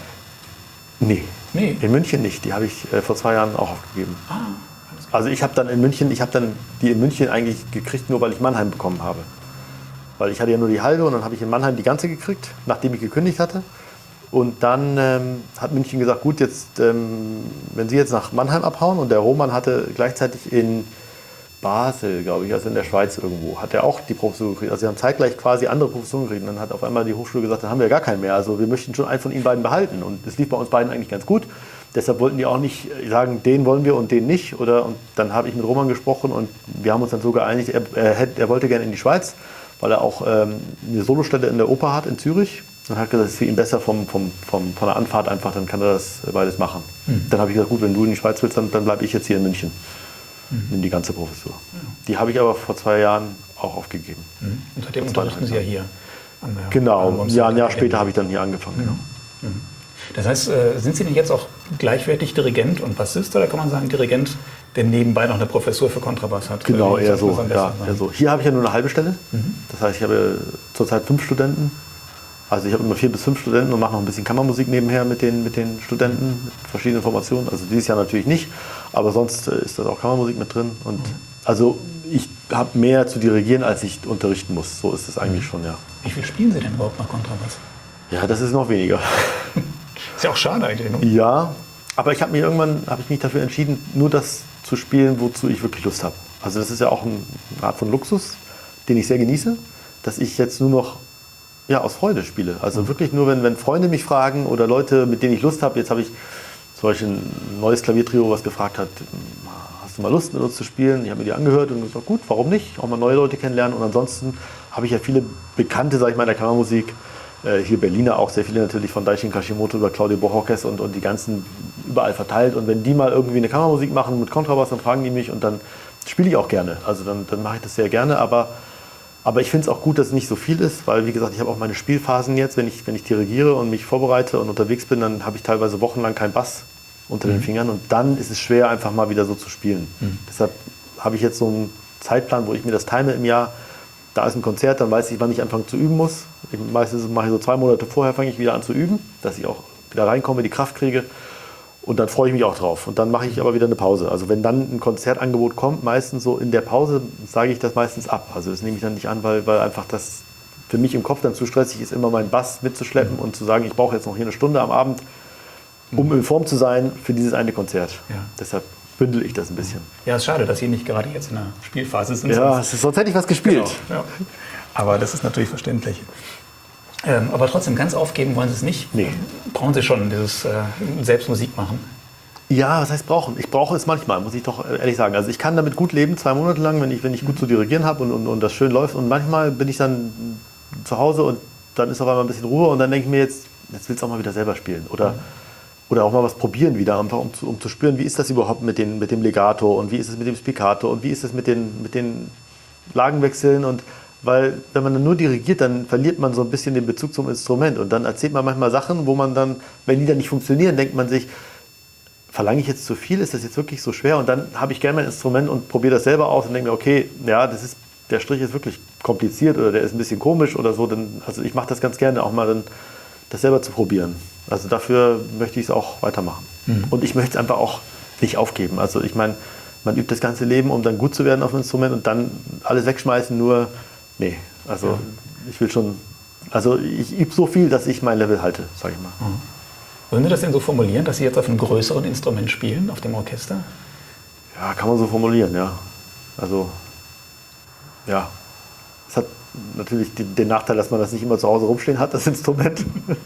Nee. Nee. In München nicht, die habe ich vor 2 Jahren auch aufgegeben. Also ich habe die in München eigentlich gekriegt, nur weil ich Mannheim bekommen habe. Weil ich hatte ja nur die halbe und dann habe ich in Mannheim die ganze gekriegt, nachdem ich gekündigt hatte. Und dann hat München gesagt, gut, jetzt, wenn Sie jetzt nach Mannheim abhauen und der Roman hatte gleichzeitig in Basel, glaube ich, also in der Schweiz irgendwo, hat er auch die Professur gekriegt. Also sie haben zeitgleich quasi andere Professuren gekriegt. Und dann hat auf einmal die Hochschule gesagt, dann haben wir gar keinen mehr. Also wir möchten schon einen von Ihnen beiden behalten. Und es lief bei uns beiden eigentlich ganz gut. Deshalb wollten die auch nicht sagen, den wollen wir und den nicht. Und dann habe ich mit Roman gesprochen und wir haben uns dann so geeinigt, er wollte gerne in die Schweiz, weil er auch eine Solostelle in der Oper hat in Zürich. Und hat gesagt, es ist für ihn besser von der Anfahrt einfach, dann kann er das beides machen. Dann habe ich gesagt, gut, wenn du in die Schweiz willst, dann bleibe ich jetzt hier in München. Nimm die ganze Professur. Die habe ich aber vor 2 Jahren auch aufgegeben. Und seitdem unterrichten Sie ja hier an der Genau, ein Jahr später habe ich dann hier angefangen. Ja. Das heißt, sind Sie denn jetzt auch gleichwertig Dirigent und Bassist oder kann man sagen Dirigent, der nebenbei noch eine Professur für Kontrabass hat? Genau, eher so. Hier habe ich ja nur eine halbe Stelle. Das heißt, ich habe zurzeit 5 Studenten. Also ich habe immer 4 bis 5 Studenten und mache noch ein bisschen Kammermusik nebenher mit den Studenten, mit verschiedenen Formationen. Also dieses Jahr natürlich nicht, aber sonst ist da auch Kammermusik mit drin. Und also ich habe mehr zu dirigieren, als ich unterrichten muss. So ist es eigentlich schon, ja. Wie viel spielen Sie denn überhaupt noch Kontrabass? Ja, das ist noch weniger. Ist ja auch schade eigentlich. Ne? Ja, aber irgendwann habe ich mich dafür entschieden, nur das zu spielen, wozu ich wirklich Lust habe. Also das ist ja auch eine Art von Luxus, den ich sehr genieße, dass ich jetzt nur noch aus Freude spiele. Also wirklich nur, wenn Freunde mich fragen oder Leute, mit denen ich Lust habe. Jetzt habe ich zum Beispiel ein neues Klaviertrio, was gefragt hat, hast du mal Lust mit uns zu spielen? Ich habe mir die angehört und gesagt, gut, warum nicht? Auch mal neue Leute kennenlernen. Und ansonsten habe ich ja viele Bekannte, sage ich mal, in der Kammermusik. Hier Berliner auch, sehr viele natürlich von Daishin Kashimoto über Claudio Bochorquez und die ganzen überall verteilt. Und wenn die mal irgendwie eine Kammermusik machen mit Kontrabass, dann fragen die mich und dann spiele ich auch gerne. Also dann mache ich das sehr gerne. Aber ich finde es auch gut, dass es nicht so viel ist, weil wie gesagt, ich habe auch meine Spielphasen jetzt, wenn ich dirigiere und mich vorbereite und unterwegs bin, dann habe ich teilweise wochenlang keinen Bass unter den Fingern und dann ist es schwer, einfach mal wieder so zu spielen. Deshalb habe ich jetzt so einen Zeitplan, wo ich mir das time im Jahr. Da ist ein Konzert, dann weiß ich, wann ich anfangen zu üben muss. Meistens mache ich so 2 Monate vorher, fange ich wieder an zu üben, dass ich auch wieder reinkomme, die Kraft kriege. Und dann freue ich mich auch drauf. Und dann mache ich aber wieder eine Pause. Also wenn dann ein Konzertangebot kommt, meistens so in der Pause, sage ich das meistens ab. Also das nehme ich dann nicht an, weil einfach das für mich im Kopf dann zu stressig ist, immer meinen Bass mitzuschleppen und zu sagen, ich brauche jetzt noch hier eine Stunde am Abend, um in Form zu sein für dieses eine Konzert. Ja. Deshalb bündel ich das ein bisschen. Ja, es ist schade, dass Sie nicht gerade jetzt in der Spielphase sind. Ja, sonst hätte ich was gespielt. Genau, ja. Aber das ist natürlich verständlich. Aber trotzdem, ganz aufgeben wollen Sie es nicht. Nee. Brauchen Sie schon dieses selbst Musik machen? Ja, was heißt brauchen? Ich brauche es manchmal, muss ich doch ehrlich sagen. Also ich kann damit gut leben, 2 Monate lang, wenn ich gut zu dirigieren habe und das schön läuft. Und manchmal bin ich dann zu Hause und dann ist auf einmal ein bisschen Ruhe und dann denke ich mir jetzt willst du auch mal wieder selber spielen. Oder auch mal was probieren wieder, einfach um zu spüren, wie ist das überhaupt mit dem Legato und wie ist es mit dem Spiccato und wie ist es mit den Lagenwechseln. Und weil wenn man dann nur dirigiert, dann verliert man so ein bisschen den Bezug zum Instrument. Und dann erzählt man manchmal Sachen, wo man dann, wenn die dann nicht funktionieren, denkt man sich, verlange ich jetzt zu viel? Ist das jetzt wirklich so schwer? Und dann habe ich gerne mein Instrument und probiere das selber aus und denke mir, okay, ja, der Strich ist wirklich kompliziert oder der ist ein bisschen komisch oder so. Also ich mache das ganz gerne, auch mal dann das selber zu probieren. Also dafür möchte ich es auch weitermachen. Und ich möchte es einfach auch nicht aufgeben. Also ich meine, man übt das ganze Leben, um dann gut zu werden auf dem Instrument und dann alles wegschmeißen, nee. Also ich will schon, also ich übe so viel, dass ich mein Level halte, sage ich mal. Wollen Sie das denn so formulieren, dass Sie jetzt auf einem größeren Instrument spielen, auf dem Orchester? Ja, kann man so formulieren, ja. Also, ja. Es hat natürlich den Nachteil, dass man das nicht immer zu Hause rumstehen hat, das Instrument.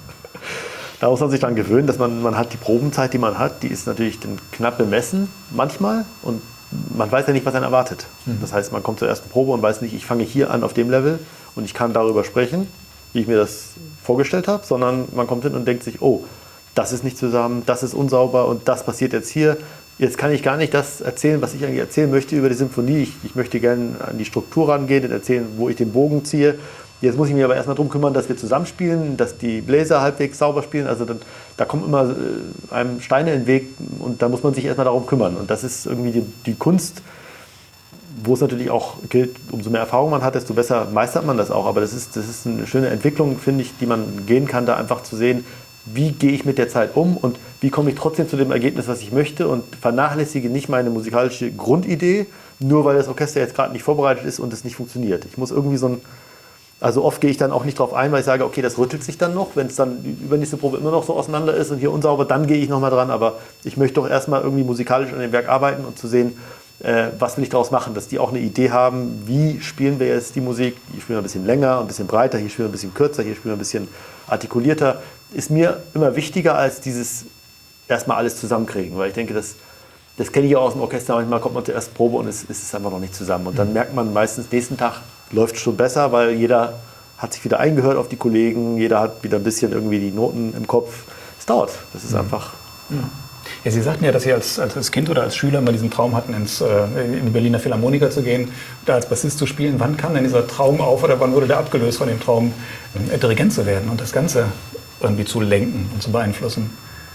Da muss man sich dann gewöhnen, dass man hat die Probenzeit, die man hat, die ist natürlich dann knapp bemessen manchmal und man weiß ja nicht, was einen erwartet. Das heißt, man kommt zur ersten Probe und weiß nicht, ich fange hier an auf dem Level und ich kann darüber sprechen, wie ich mir das vorgestellt habe, sondern man kommt hin und denkt sich, oh, das ist nicht zusammen, das ist unsauber und das passiert jetzt hier. Jetzt kann ich gar nicht das erzählen, was ich eigentlich erzählen möchte über die Symphonie. Ich möchte gerne an die Struktur rangehen und erzählen, wo ich den Bogen ziehe. Jetzt muss ich mich aber erstmal darum kümmern, dass wir zusammenspielen, dass die Bläser halbwegs sauber spielen. Also da kommen immer einem Steine in den Weg und da muss man sich erstmal darum kümmern. Und das ist irgendwie die Kunst, wo es natürlich auch gilt, umso mehr Erfahrung man hat, desto besser meistert man das auch. Aber das ist eine schöne Entwicklung, finde ich, die man gehen kann, da einfach zu sehen, wie gehe ich mit der Zeit um und wie komme ich trotzdem zu dem Ergebnis, was ich möchte und vernachlässige nicht meine musikalische Grundidee, nur weil das Orchester jetzt gerade nicht vorbereitet ist und es nicht funktioniert. Ich muss irgendwie also oft gehe ich dann auch nicht drauf ein, weil ich sage, okay, das rüttelt sich dann noch, wenn es dann übernächste Probe immer noch so auseinander ist und hier unsauber, dann gehe ich nochmal dran, aber ich möchte doch erstmal irgendwie musikalisch an dem Werk arbeiten und zu sehen, was will ich daraus machen, dass die auch eine Idee haben, wie spielen wir jetzt die Musik, hier spielen wir ein bisschen länger, ein bisschen breiter, hier spielen wir ein bisschen kürzer, hier spielen wir ein bisschen artikulierter, ist mir immer wichtiger als dieses erstmal alles zusammenkriegen, weil ich denke, das kenne ich auch aus dem Orchester, manchmal kommt man zur ersten Probe und es ist einfach noch nicht zusammen und dann merkt man meistens, nächsten Tag läuft es schon besser, weil jeder hat sich wieder eingehört auf die Kollegen, jeder hat wieder ein bisschen irgendwie die Noten im Kopf. Es dauert, das ist einfach... Ja, Sie sagten ja, dass Sie als Kind oder als Schüler mal diesen Traum hatten, in die Berliner Philharmoniker zu gehen, da als Bassist zu spielen. Wann kam denn dieser Traum auf oder wann wurde der abgelöst von dem Traum, Dirigent zu werden und das Ganze irgendwie zu lenken und zu beeinflussen?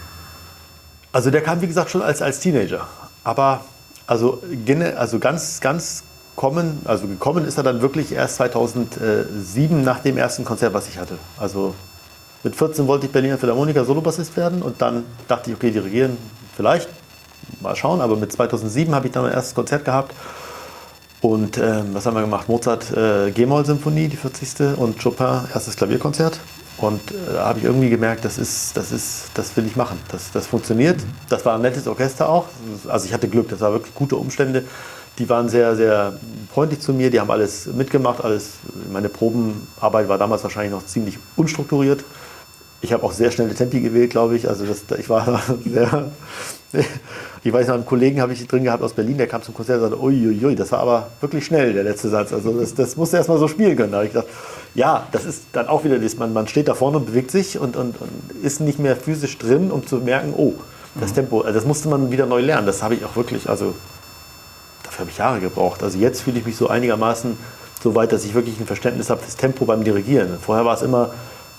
Also der kam, wie gesagt, schon als Teenager. Aber ganz gekommen ist er dann wirklich erst 2007 nach dem ersten Konzert, was ich hatte. Also mit 14 wollte ich Berliner Philharmoniker Solobassist werden und dann dachte ich, okay, dirigieren vielleicht, mal schauen. Aber mit 2007 habe ich dann mein erstes Konzert gehabt und was haben wir gemacht? Mozart G-Moll-Symphonie, die 40. und Chopin erstes Klavierkonzert. Und da habe ich irgendwie gemerkt, das will ich machen. Das funktioniert. Das war ein nettes Orchester auch. Also ich hatte Glück, das war wirklich gute Umstände. Die waren sehr, sehr freundlich zu mir, die haben alles mitgemacht, meine Probenarbeit war damals wahrscheinlich noch ziemlich unstrukturiert. Ich habe auch sehr schnelle Tempi gewählt, glaube ich. Also ich war sehr, ich weiß noch, einen Kollegen habe ich drin gehabt aus Berlin, der kam zum Konzert und sagte, uiuiui, das war aber wirklich schnell, der letzte Satz. Also das musste erst mal so spielen können. Da habe ich gedacht, ja, das ist dann auch wieder das, man steht da vorne und bewegt sich und ist nicht mehr physisch drin, um zu merken, oh, das Tempo, also das musste man wieder neu lernen. Das habe ich auch wirklich, also dafür habe ich Jahre gebraucht. Also jetzt fühle ich mich so einigermaßen so weit, dass ich wirklich ein Verständnis habe fürs Tempo beim Dirigieren. Vorher war es immer,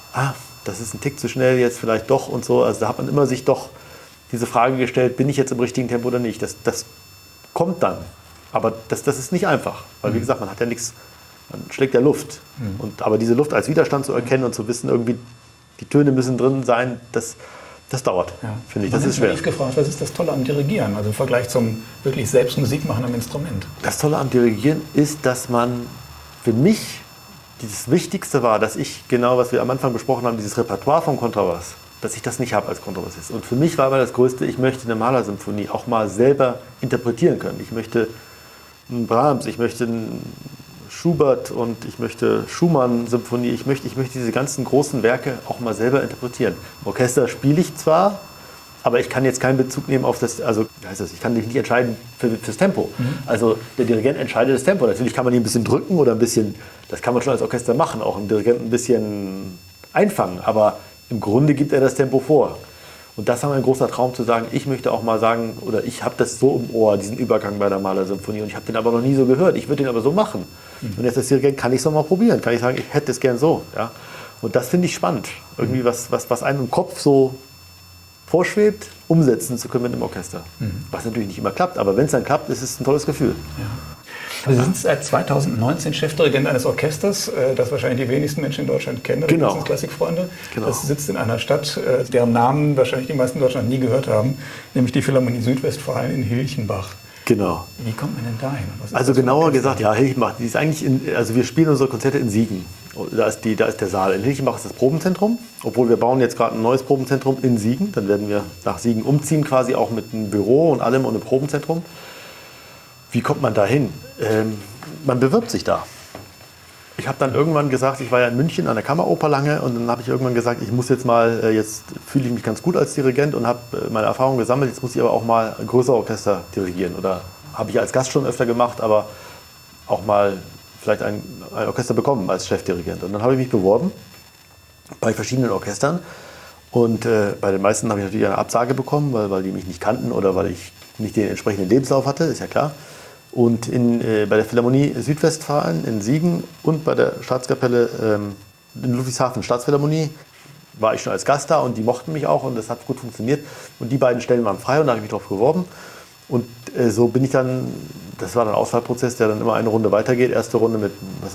das ist ein Tick zu schnell, jetzt vielleicht doch und so. Also da hat man immer sich doch diese Frage gestellt, bin ich jetzt im richtigen Tempo oder nicht? Das kommt dann. Aber das ist nicht einfach. Weil wie gesagt, man hat ja nichts, man schlägt ja Luft. Aber diese Luft als Widerstand zu erkennen und zu wissen, irgendwie die Töne müssen drin sein, das dauert, finde ich. Das ist schwer. Ich gefragt, was ist das Tolle am Dirigieren? Also im Vergleich zum wirklich selbst Musik machen am Instrument. Das Tolle am Dirigieren ist, dass man für mich das Wichtigste war, dass ich genau, was wir am Anfang besprochen haben, dieses Repertoire vom Kontrabass, dass ich das nicht habe als Kontrabassist. Und für mich war aber das Größte, ich möchte eine Mahler-Symphonie auch mal selber interpretieren können. Ich möchte einen Brahms, ich möchte einen Schubert und ich möchte Schumann-Symphonie. Ich möchte diese ganzen großen Werke auch mal selber interpretieren. Im Orchester spiele ich zwar, aber ich kann jetzt keinen Bezug nehmen auf das, also wie heißt das, ich kann mich nicht entscheiden fürs Tempo. Also der Dirigent entscheidet das Tempo. Natürlich kann man ihn ein bisschen drücken oder ein bisschen, das kann man schon als Orchester machen, auch einen Dirigenten ein bisschen einfangen, aber im Grunde gibt er das Tempo vor. Und das war mein großer Traum, zu sagen, ich möchte auch mal sagen, oder ich habe das so im Ohr, diesen Übergang bei der Mahler-Symphonie, und ich habe den aber noch nie so gehört. Ich würde den aber so machen. Und jetzt als Dirigent kann ich es noch mal probieren, kann ich sagen, ich hätte es gern so. Ja? Und das finde ich spannend, irgendwie was einem im Kopf so vorschwebt, umsetzen zu können mit einem Orchester. Was natürlich nicht immer klappt, aber wenn es dann klappt, ist es ein tolles Gefühl. Ja. Sie sind seit 2019 Chefdirigent eines Orchesters, das wahrscheinlich die wenigsten Menschen in Deutschland kennen, die Genau. Klassikfreunde. Genau. Das sitzt in einer Stadt, deren Namen wahrscheinlich die meisten in Deutschland nie gehört haben, nämlich die Philharmonie Südwestfalen in Hilchenbach. Genau. Wie kommt man denn dahin? Also genauer gesagt, ja, Hilchenbach, die ist eigentlich also wir spielen unsere Konzerte in Siegen. Da ist der Saal. In Hilchenbach ist das Probenzentrum, obwohl wir bauen jetzt gerade ein neues Probenzentrum in Siegen. Dann werden wir nach Siegen umziehen, quasi auch mit einem Büro und allem und einem Probenzentrum. Wie kommt man da hin? Man bewirbt sich da. Ich habe dann irgendwann gesagt, ich war ja in München an der Kammeroper lange und dann habe ich irgendwann gesagt, ich muss jetzt mal, jetzt fühle ich mich ganz gut als Dirigent und habe meine Erfahrung gesammelt, jetzt muss ich aber auch mal ein größeres Orchester dirigieren. Oder habe ich als Gast schon öfter gemacht, aber auch mal vielleicht ein Orchester bekommen als Chefdirigent. Und dann habe ich mich beworben bei verschiedenen Orchestern und bei den meisten habe ich natürlich eine Absage bekommen, weil die mich nicht kannten oder weil ich nicht den entsprechenden Lebenslauf hatte, ist ja klar. Und bei der Philharmonie Südwestfalen in Siegen und bei der Staatskapelle in Ludwigshafen, Staatsphilharmonie, war ich schon als Gast da und die mochten mich auch und das hat gut funktioniert. Und die beiden Stellen waren frei und da habe ich mich drauf beworben. Und so bin ich dann, das war dann ein Auswahlprozess, der dann immer eine Runde weitergeht. Erste Runde mit,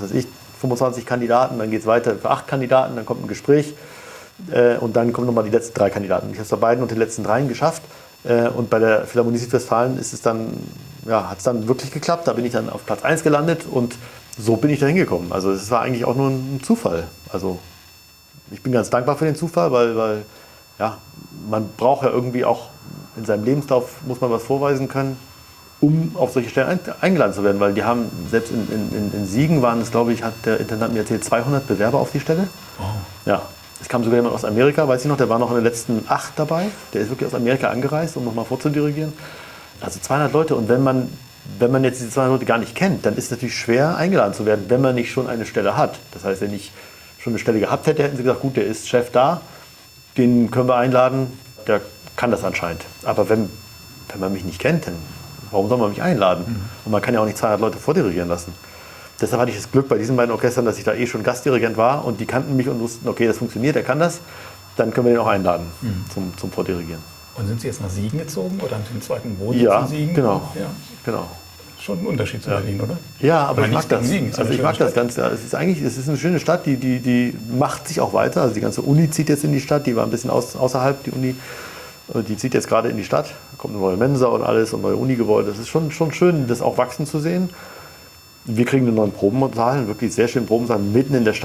25 Kandidaten, dann geht es weiter für 8 Kandidaten, dann kommt ein Gespräch und dann kommen nochmal die letzten 3 Kandidaten. Ich habe es bei beiden und den letzten 3 geschafft. Und bei der Philharmonie Südwestfalen ist es dann, hat es dann wirklich geklappt. Da bin ich dann auf Platz 1 gelandet und so bin ich da hingekommen. Also es war eigentlich auch nur ein Zufall. Also ich bin ganz dankbar für den Zufall, weil ja, man braucht ja irgendwie auch in seinem Lebenslauf, muss man was vorweisen können, um auf solche Stellen eingeladen zu werden. Weil die haben, selbst in Siegen waren es, glaube ich, hat der Intendant mir erzählt, 200 Bewerber auf die Stelle. Oh. Ja. Es kam sogar jemand aus Amerika, weiß ich noch, der war noch in den letzten 8 dabei. Der ist wirklich aus Amerika angereist, um nochmal vorzudirigieren. Also 200 Leute. Und wenn man jetzt diese 200 Leute gar nicht kennt, dann ist es natürlich schwer, eingeladen zu werden, wenn man nicht schon eine Stelle hat. Das heißt, wenn ich schon eine Stelle gehabt hätte, hätten sie gesagt, gut, der ist Chef da, den können wir einladen, der kann das anscheinend. Aber wenn man mich nicht kennt, dann warum soll man mich einladen? Und man kann ja auch nicht 200 Leute vordirigieren lassen. Deshalb hatte ich das Glück bei diesen beiden Orchestern, dass ich da schon Gastdirigent war und die kannten mich und wussten, okay, das funktioniert, er kann das, dann können wir den auch einladen zum Vordirigieren. Und sind Sie jetzt nach Siegen gezogen oder haben Sie den zweiten Wohnsitz in Siegen? Genau. Ja, genau. Schon ein Unterschied zu Berlin, oder? Ja, aber ich mag das. Siegen, also ich mag das ganz. Ja, es ist eine schöne Stadt, die macht sich auch weiter. Also die ganze Uni zieht jetzt in die Stadt, die war ein bisschen außerhalb, die Uni. Die zieht jetzt gerade in die Stadt, da kommt eine neue Mensa und alles und neue Unigebäude. Das ist schon schön, das auch wachsen zu sehen. Wir kriegen einen neuen Probensaal, einen wirklich sehr schönen Probensaal mitten in der Stadt.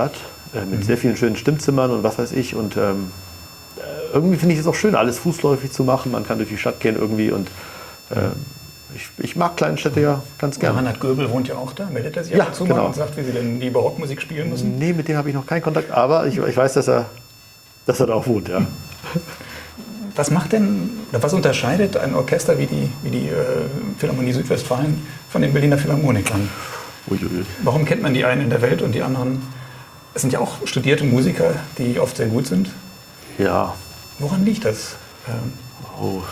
mit sehr vielen schönen Stimmzimmern und was weiß ich. Und irgendwie finde ich es auch schön, alles fußläufig zu machen. Man kann durch die Stadt gehen irgendwie und ich mag kleine Städte ja ganz gerne. Reinhard Göbel wohnt ja auch da. Meldet er sich Ja, ab und zu genau. mal und sagt, wie sie denn die Barockmusik spielen müssen? Nee, mit dem habe ich noch keinen Kontakt, aber ich weiß, dass er da auch wohnt, ja. Was macht denn, oder was unterscheidet ein Orchester wie die Philharmonie Südwestfalen von den Berliner Philharmonikern? Uiuiui. Warum kennt man die einen in der Welt und die anderen? Es sind ja auch studierte Musiker, die oft sehr gut sind. Ja. Woran liegt das? Oh.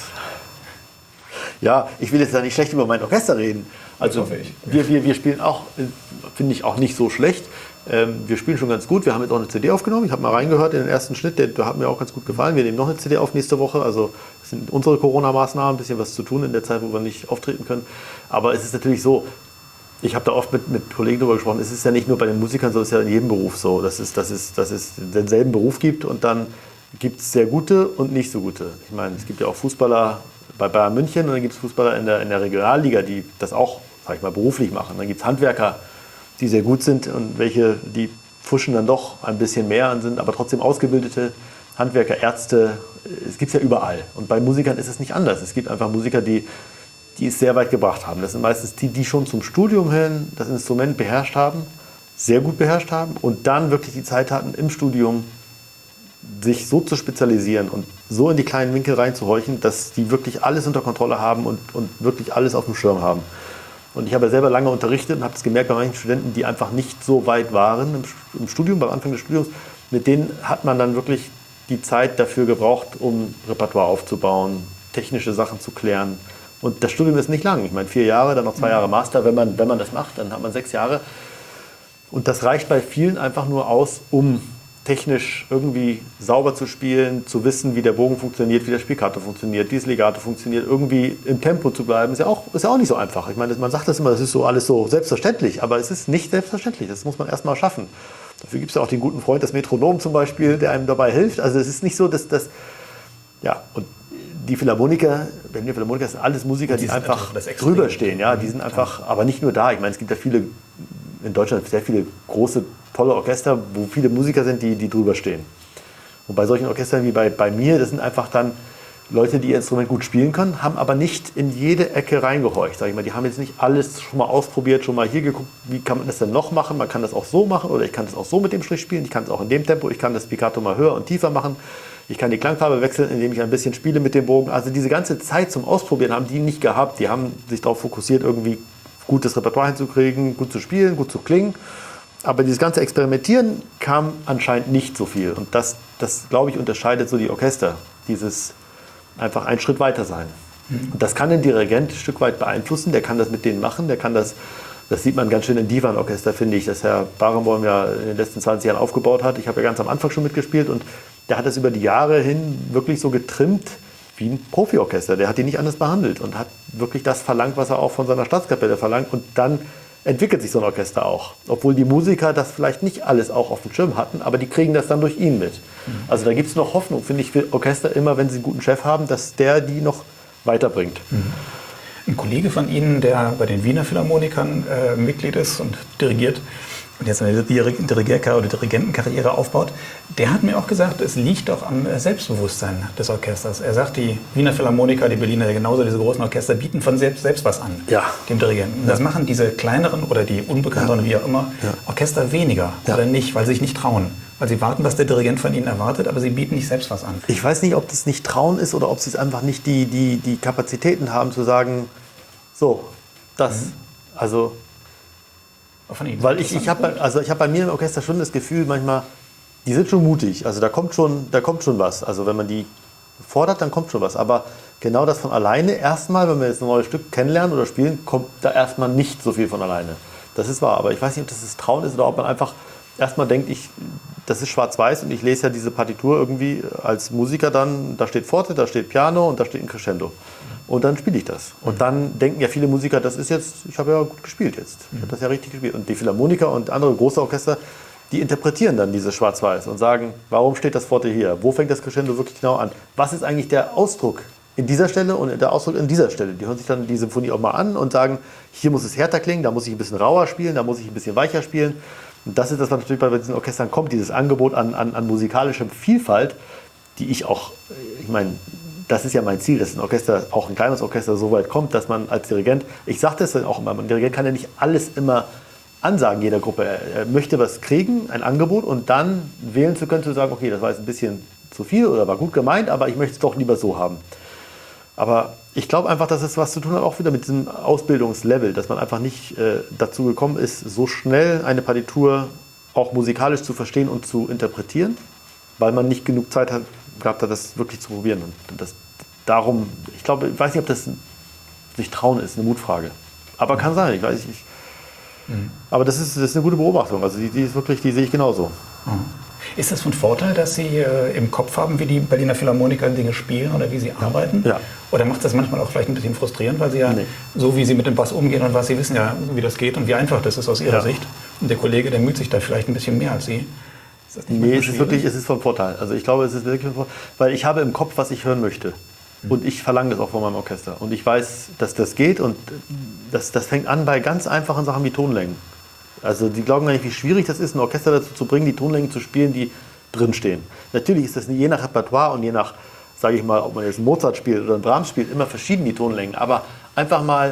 Ja, ich will jetzt da nicht schlecht über mein Orchester reden. Also Das hoffe ich. wir spielen auch, finde ich, auch nicht so schlecht. Wir spielen schon ganz gut. Wir haben jetzt auch eine CD aufgenommen. Ich habe mal reingehört in den ersten Schnitt. Der hat mir auch ganz gut gefallen. Wir nehmen noch eine CD auf nächste Woche. Also das sind unsere Corona-Maßnahmen. Ein bisschen was zu tun in der Zeit, wo wir nicht auftreten können. Aber es ist natürlich so, ich habe da oft mit Kollegen darüber gesprochen, es ist ja nicht nur bei den Musikern so, es ist ja in jedem Beruf so, dass es denselben Beruf gibt und dann gibt es sehr gute und nicht so gute. Ich meine, es gibt ja auch Fußballer bei Bayern München und dann gibt es Fußballer in der Regionalliga, die das auch, sag ich mal, beruflich machen. Dann gibt es Handwerker, die sehr gut sind und welche, die pfuschen dann doch ein bisschen mehr und sind aber trotzdem ausgebildete Handwerker, Ärzte. Es gibt es ja überall. Und bei Musikern ist es nicht anders. Es gibt einfach Musiker, die es sehr weit gebracht haben. Das sind meistens die schon zum Studium hin das Instrument beherrscht haben, sehr gut beherrscht haben und dann wirklich die Zeit hatten, im Studium sich so zu spezialisieren und so in die kleinen Winkel reinzuhorchen, dass die wirklich alles unter Kontrolle haben und wirklich alles auf dem Schirm haben. Und ich habe ja selber lange unterrichtet und habe das gemerkt bei manchen Studenten, die einfach nicht so weit waren im Studium, beim Anfang des Studiums, mit denen hat man dann wirklich die Zeit dafür gebraucht, um Repertoire aufzubauen, technische Sachen zu klären. Und das Studium ist nicht lang. Ich meine, 4 Jahre, dann noch 2 Jahre Master. Wenn man das macht, dann hat man 6 Jahre. Und das reicht bei vielen einfach nur aus, um technisch irgendwie sauber zu spielen, zu wissen, wie der Bogen funktioniert, wie der Spiccato funktioniert, wie das Legato funktioniert, irgendwie im Tempo zu bleiben. Ist ja auch nicht so einfach. Ich meine, man sagt das immer, das ist so alles so selbstverständlich, aber es ist nicht selbstverständlich. Das muss man erst mal schaffen. Dafür gibt es ja auch den guten Freund, das Metronom zum Beispiel, der einem dabei hilft. Also es ist nicht so, dass das... Ja, und die Philharmoniker, Berliner Philharmoniker sind alles Musiker, die einfach drüber stehen. Ja, die sind einfach, aber nicht nur da. Ich meine, es gibt ja in Deutschland sehr viele große, tolle Orchester, wo viele Musiker sind, die drüber stehen. Und bei solchen Orchestern wie bei mir, das sind einfach dann Leute, die ihr Instrument gut spielen können, haben aber nicht in jede Ecke reingehorcht. Sag ich mal, die haben jetzt nicht alles schon mal ausprobiert, schon mal hier geguckt, wie kann man das denn noch machen? Man kann das auch so machen oder ich kann das auch so mit dem Strich spielen, ich kann es auch in dem Tempo, ich kann das Spiccato mal höher und tiefer machen. Ich kann die Klangfarbe wechseln, indem ich ein bisschen spiele mit dem Bogen. Also diese ganze Zeit zum Ausprobieren haben die nicht gehabt. Die haben sich darauf fokussiert, irgendwie gutes Repertoire hinzukriegen, gut zu spielen, gut zu klingen. Aber dieses ganze Experimentieren kam anscheinend nicht so viel. Und das glaube ich, unterscheidet so die Orchester. Dieses einfach einen Schritt weiter sein. Und das kann ein Dirigent ein Stück weit beeinflussen. Der kann das mit denen machen. Der kann das sieht man ganz schön im Divan-Orchester, finde ich, das Herr Barenboim ja in den letzten 20 Jahren aufgebaut hat. Ich habe ja ganz am Anfang schon mitgespielt und der hat das über die Jahre hin wirklich so getrimmt wie ein Profiorchester. Der hat die nicht anders behandelt und hat wirklich das verlangt, was er auch von seiner Staatskapelle verlangt. Und dann entwickelt sich so ein Orchester auch. Obwohl die Musiker das vielleicht nicht alles auch auf dem Schirm hatten, aber die kriegen das dann durch ihn mit. Also da gibt es noch Hoffnung, finde ich, für Orchester immer, wenn sie einen guten Chef haben, dass der die noch weiterbringt. Ein Kollege von Ihnen, der bei den Wiener Philharmonikern Mitglied ist und dirigiert und jetzt eine Dirigentenkarriere aufbaut, der hat mir auch gesagt, es liegt doch am Selbstbewusstsein des Orchesters. Er sagt, die Wiener Philharmoniker, die Berliner, genauso diese großen Orchester, bieten von selbst was an, dem Dirigenten. Und das machen diese kleineren oder die unbekannteren, wie auch immer, Orchester weniger oder nicht, weil sie sich nicht trauen. Weil sie warten, was der Dirigent von ihnen erwartet, aber sie bieten nicht selbst was an. Ich weiß nicht, ob das nicht Trauen ist oder ob sie es einfach nicht die Kapazitäten haben, zu sagen, so, das, also... Von Ihnen. Weil ich habe bei mir im Orchester schon das Gefühl, manchmal, die sind schon mutig, also da kommt schon was. Also wenn man die fordert, dann kommt schon was. Aber genau das von alleine, erstmal, wenn wir jetzt ein neues Stück kennenlernen oder spielen, kommt da erstmal nicht so viel von alleine. Das ist wahr, aber ich weiß nicht, ob das Trauen ist oder ob man einfach erstmal denkt, das ist schwarz-weiß und ich lese ja diese Partitur irgendwie als Musiker dann, da steht Forte, da steht Piano und da steht ein Crescendo. Und dann spiele ich das. Und dann denken ja viele Musiker, das ist jetzt, ich habe ja gut gespielt jetzt. Ich habe das ja richtig gespielt. Und die Philharmoniker und andere große Orchester, die interpretieren dann dieses Schwarz-Weiß und sagen, warum steht das Forte hier? Wo fängt das Crescendo wirklich genau an? Was ist eigentlich der Ausdruck in dieser Stelle und der Ausdruck in dieser Stelle? Die hören sich dann die Symphonie auch mal an und sagen, hier muss es härter klingen, da muss ich ein bisschen rauer spielen, da muss ich ein bisschen weicher spielen. Und das ist das, was natürlich bei diesen Orchestern kommt, dieses Angebot an musikalischer Vielfalt, die ich auch, ich meine, das ist ja mein Ziel, dass ein Orchester, auch ein kleines Orchester, so weit kommt, dass man als Dirigent, ich sage das dann auch immer, ein Dirigent kann ja nicht alles immer ansagen jeder Gruppe. Er möchte was kriegen, ein Angebot, und dann wählen zu können, zu sagen, okay, das war jetzt ein bisschen zu viel oder war gut gemeint, aber ich möchte es doch lieber so haben. Aber ich glaube einfach, dass es was zu tun hat, auch wieder mit diesem Ausbildungslevel, dass man einfach nicht dazu gekommen ist, so schnell eine Partitur auch musikalisch zu verstehen und zu interpretieren, weil man nicht genug Zeit gehabt hat, das wirklich zu probieren. Und darum, ich glaube, ich weiß nicht, ob das sich trauen ist, eine Mutfrage. Aber kann sein, ich weiß nicht. Aber das ist eine gute Beobachtung, also die ist wirklich, die sehe ich genauso. Ist das von Vorteil, dass Sie im Kopf haben, wie die Berliner Philharmoniker Dinge spielen oder wie sie arbeiten? Ja. Oder macht das manchmal auch vielleicht ein bisschen frustrierend, weil Sie ja, so wie Sie mit dem Bass umgehen und was Sie wissen ja, wie das geht und wie einfach das ist aus Ihrer Sicht. Und der Kollege, der müht sich da vielleicht ein bisschen mehr als Sie. Ist das nicht es ist von Vorteil. Also ich glaube, es ist wirklich von Vorteil, weil ich habe im Kopf, was ich hören möchte. Und ich verlange das auch von meinem Orchester. Und ich weiß, dass das geht, und das fängt an bei ganz einfachen Sachen wie Tonlängen. Also die glauben gar nicht, wie schwierig das ist, ein Orchester dazu zu bringen, die Tonlängen zu spielen, die drinstehen. Natürlich ist das je nach Repertoire und je nach, sage ich mal, ob man jetzt einen Mozart spielt oder einen Brahms spielt, immer verschieden, die Tonlängen. Aber einfach mal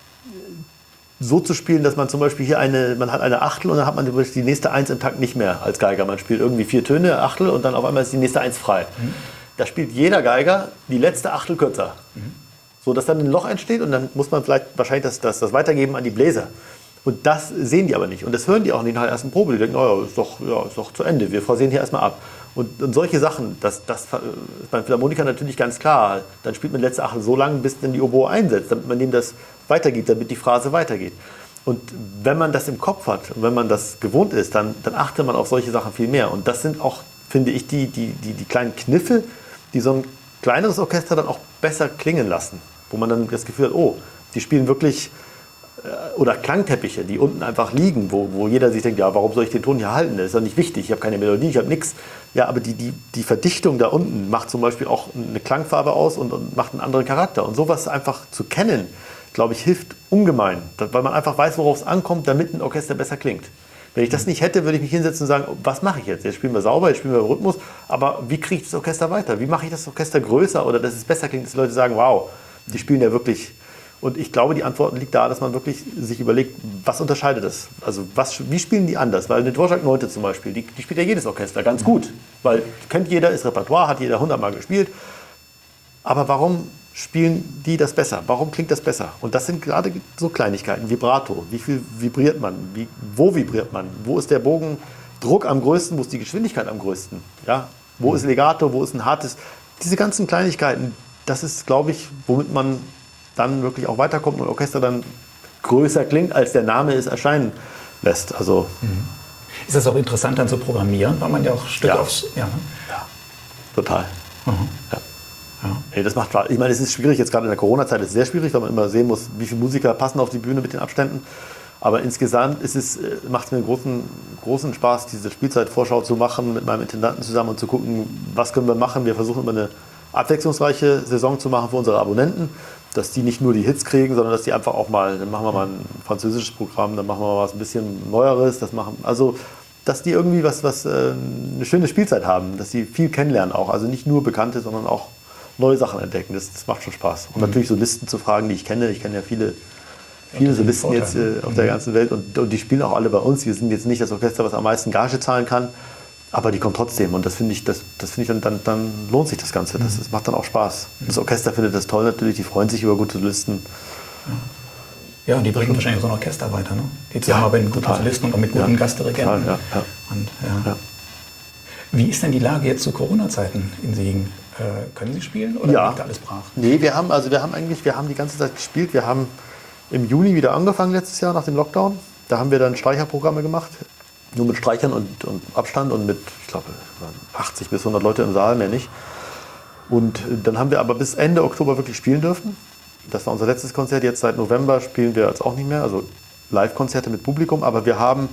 so zu spielen, dass man zum Beispiel hier man hat eine Achtel und dann hat man die nächste Eins im Takt nicht mehr als Geiger. Man spielt irgendwie 4 Töne, Achtel, und dann auf einmal ist die nächste Eins frei. Da spielt jeder Geiger die letzte Achtel kürzer. So dass dann ein Loch entsteht, und dann muss man vielleicht wahrscheinlich das weitergeben an die Bläser. Und das sehen die aber nicht. Und das hören die auch nicht nach der ersten Probe. Die denken, oh, ist doch zu Ende, wir sehen hier erstmal ab. Und solche Sachen, das ist beim Philharmoniker natürlich ganz klar. Dann spielt man die letzte Achtel so lange, bis dann die Oboe einsetzt, damit man dem das weitergibt, damit die Phrase weitergeht. Und wenn man das im Kopf hat und wenn man das gewohnt ist, dann achtet man auf solche Sachen viel mehr. Und das sind auch, finde ich, die kleinen Kniffe, die so ein kleineres Orchester dann auch besser klingen lassen. Wo man dann das Gefühl hat, oh, die spielen wirklich, oder Klangteppiche, die unten einfach liegen, wo jeder sich denkt, ja, warum soll ich den Ton hier halten? Das ist doch nicht wichtig, ich habe keine Melodie, ich habe nichts. Ja, aber die Verdichtung da unten macht zum Beispiel auch eine Klangfarbe aus und macht einen anderen Charakter. Und sowas einfach zu kennen, glaube ich, hilft ungemein, weil man einfach weiß, worauf es ankommt, damit ein Orchester besser klingt. Wenn ich das nicht hätte, würde ich mich hinsetzen und sagen, was mache ich jetzt? Jetzt spielen wir sauber, jetzt spielen wir Rhythmus, aber wie kriege ich das Orchester weiter? Wie mache ich das Orchester größer oder dass es besser klingt, dass die Leute sagen, wow, die spielen ja wirklich. Und ich glaube, die Antwort liegt da, dass man wirklich sich überlegt, was unterscheidet das? Also wie spielen die anders? Weil eine Dvorak 9 zum Beispiel, die spielt ja jedes Orchester ganz gut. Weil kennt jeder, ist Repertoire, hat jeder 100-mal gespielt. Aber warum spielen die das besser? Warum klingt das besser? Und das sind gerade so Kleinigkeiten, Vibrato. Wie viel vibriert man? Wo vibriert man? Wo ist der Bogendruck am größten? Wo ist die Geschwindigkeit am größten? Ja? Wo ist Legato? Wo ist ein hartes? Diese ganzen Kleinigkeiten, das ist, glaube ich, womit man dann wirklich auch weiterkommt und ein Orchester dann größer klingt, als der Name es erscheinen lässt. Also ist das auch interessant dann zu programmieren, weil man ja auch Stücke aufs... Ja, total. Ja. Hey, das macht Spaß. Ich meine, es ist schwierig, jetzt gerade in der Corona-Zeit ist es sehr schwierig, weil man immer sehen muss, wie viele Musiker passen auf die Bühne mit den Abständen. Aber insgesamt macht es mir großen Spaß, diese Spielzeitvorschau zu machen mit meinem Intendanten zusammen und zu gucken, was können wir machen. Wir versuchen immer eine abwechslungsreiche Saison zu machen für unsere Abonnenten, dass die nicht nur die Hits kriegen, sondern dass die einfach auch mal, dann machen wir mal ein französisches Programm, dann machen wir mal was ein bisschen Neueres, also dass die irgendwie eine schöne Spielzeit haben, dass sie viel kennenlernen auch, also nicht nur Bekannte, sondern auch neue Sachen entdecken, das macht schon Spaß. Und natürlich so Listen zu fragen, die ich kenne ja viele Solisten jetzt auf der ganzen Welt und die spielen auch alle bei uns, wir sind jetzt nicht das Orchester, was am meisten Gage zahlen kann, aber die kommen trotzdem und das finde ich dann lohnt sich das Ganze. Das macht dann auch Spaß. Das Orchester findet das toll natürlich, die freuen sich über gute Solisten. Ja, und die bringen wahrscheinlich so ein Orchester weiter, ne? Die zusammenarbeiten mit guten Solisten und auch mit guten Gastdirigenten. Total, ja. Wie ist denn die Lage jetzt zu Corona-Zeiten in Siegen? Können Sie spielen oder liegt da alles brach? Nee, wir haben die ganze Zeit gespielt. Wir haben im Juni wieder angefangen letztes Jahr nach dem Lockdown. Da haben wir dann Streicherprogramme gemacht. Nur mit Streichern und Abstand und mit, ich glaube, 80 bis 100 Leute im Saal, mehr nicht. Und dann haben wir aber bis Ende Oktober wirklich spielen dürfen. Das war unser letztes Konzert. Jetzt seit November spielen wir jetzt auch nicht mehr, also Live-Konzerte mit Publikum. Aber wir haben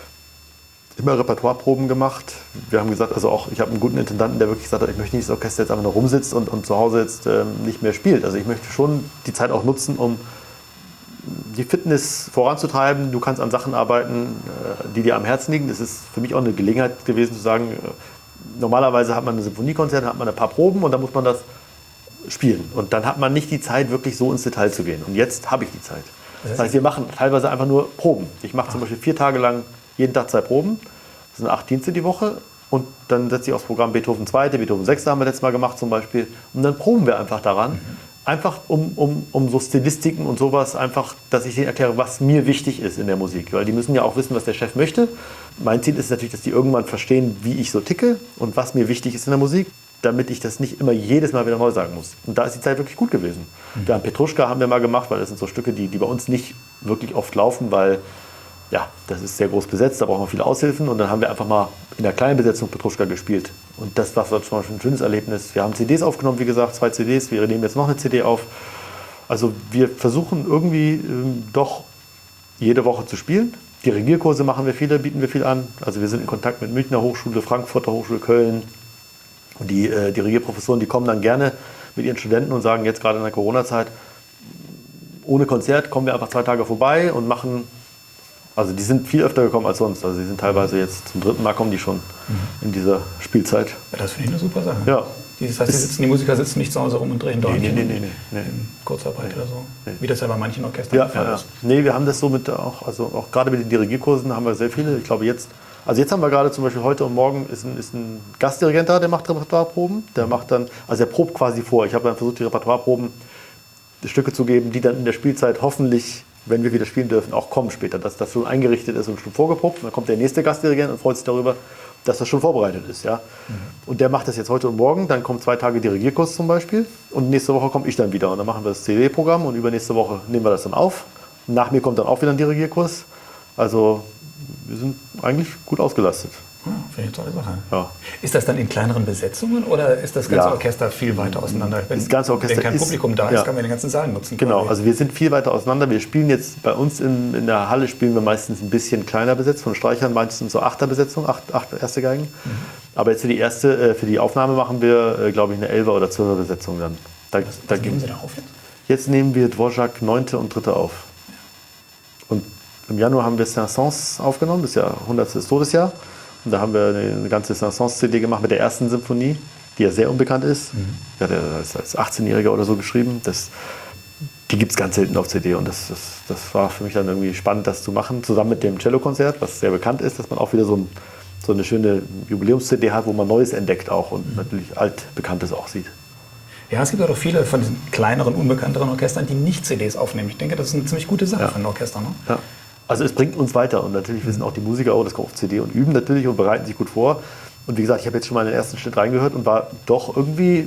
immer Repertoireproben gemacht. Wir haben gesagt, also auch ich habe einen guten Intendanten, der wirklich gesagt hat, ich möchte nicht das Orchester jetzt einfach nur rumsitzt und zu Hause jetzt nicht mehr spielt. Also ich möchte schon die Zeit auch nutzen, um die Fitness voranzutreiben. Du kannst an Sachen arbeiten, die dir am Herzen liegen. Das ist für mich auch eine Gelegenheit gewesen zu sagen, normalerweise hat man ein Symphoniekonzert, dann hat man ein paar Proben und dann muss man das spielen. Und dann hat man nicht die Zeit, wirklich so ins Detail zu gehen. Und jetzt habe ich die Zeit. Das heißt, wir machen teilweise einfach nur Proben. Ich mache zum Beispiel 4 Tage lang jeden Tag 2 Proben. Das sind 8 Dienste die Woche. Und dann setze ich aufs Programm Beethoven 2., Beethoven 6. haben wir letztes Mal gemacht zum Beispiel. Und dann proben wir einfach daran. Einfach um so Stilistiken und sowas, einfach, dass ich denen erkläre, was mir wichtig ist in der Musik. Weil die müssen ja auch wissen, was der Chef möchte. Mein Ziel ist natürlich, dass die irgendwann verstehen, wie ich so ticke und was mir wichtig ist in der Musik, damit ich das nicht immer jedes Mal wieder neu sagen muss. Und da ist die Zeit wirklich gut gewesen. Ja, Petruschka haben wir mal gemacht, weil das sind so Stücke, die bei uns nicht wirklich oft laufen, weil ja, das ist sehr groß besetzt, da brauchen wir viele Aushilfen. Und dann haben wir einfach mal in der kleinen Besetzung Petruschka gespielt. Und das war zum Beispiel ein schönes Erlebnis. Wir haben CDs aufgenommen, wie gesagt, 2 CDs. Wir nehmen jetzt noch eine CD auf. Also wir versuchen irgendwie doch jede Woche zu spielen. Dirigierkurse machen wir viele, bieten wir viel an. Also wir sind in Kontakt mit Münchner Hochschule, Frankfurter Hochschule, Köln. Und die Dirigierprofessoren, die kommen dann gerne mit ihren Studenten und sagen, jetzt gerade in der Corona-Zeit, ohne Konzert kommen wir einfach 2 Tage vorbei und machen. Also die sind viel öfter gekommen als sonst. Also die sind teilweise jetzt zum 3. Mal kommen die schon in dieser Spielzeit. Ja, das finde ich eine super Sache. Ja. Das heißt, die Musiker sitzen nicht zu Hause rum und drehen Däumchen Nee. in Kurzarbeit oder so. Nee. Wie das ja bei manchen Orchestern der Fall ist. Nee, wir haben das so mit auch gerade mit den Dirigierkursen haben wir sehr viele. Ich glaube jetzt haben wir gerade zum Beispiel heute und morgen ist ein Gastdirigent da, der macht Repertoireproben. Der macht dann, also der probt quasi vor. Ich habe dann versucht, die Repertoireproben Stücke zu geben, die dann in der Spielzeit hoffentlich, wenn wir wieder spielen dürfen, auch kommen später, dass das schon eingerichtet ist und schon vorgeprobt. Dann kommt der nächste Gastdirigent und freut sich darüber, dass das schon vorbereitet ist. Ja? Und der macht das jetzt heute und morgen. Dann kommt 2 Tage Dirigierkurs zum Beispiel. Und nächste Woche komme ich dann wieder. Und dann machen wir das CD-Programm und übernächste Woche nehmen wir das dann auf. Nach mir kommt dann auch wieder ein Dirigierkurs. Also wir sind eigentlich gut ausgelastet. Ja, finde ich eine tolle Sache. Ja. Ist das dann in kleineren Besetzungen oder ist das ganze Orchester viel weiter auseinander? Das ganze Orchester wenn kein Publikum da ist, kann man den ganzen Saal nutzen. Genau, also wir sind viel weiter auseinander. Wir spielen jetzt bei uns in der Halle spielen wir meistens ein bisschen kleiner besetzt, von Streichern meistens so 8er Besetzung, 8 erste Geigen. Aber jetzt für die Aufnahme machen wir, glaube ich, eine 11er oder 12er Besetzung dann. Was nehmen Sie da auf jetzt? Jetzt nehmen wir Dvorak 9. und 3. auf. Und im Januar haben wir Saint-Saëns aufgenommen, das ist ja 100. Todesjahr. Und da haben wir eine ganze Saint-Saëns-CD gemacht mit der ersten Symphonie, die ja sehr unbekannt ist. Die hat er als 18-Jähriger oder so geschrieben. Die gibt es ganz selten auf CD. Und das war für mich dann irgendwie spannend, das zu machen, zusammen mit dem Cello-Konzert, was sehr bekannt ist, dass man auch wieder so eine schöne Jubiläums-CD hat, wo man Neues entdeckt auch und natürlich Altbekanntes auch sieht. Ja, es gibt auch viele von diesen kleineren, unbekannteren Orchestern, die nicht CDs aufnehmen. Ich denke, das ist eine ziemlich gute Sache für ein Orchester. Ne? Ja. Also es bringt uns weiter und natürlich wissen auch die Musiker, das kommt auf CD und üben natürlich und bereiten sich gut vor. Und wie gesagt, ich habe jetzt schon mal in den ersten Schnitt reingehört und war doch irgendwie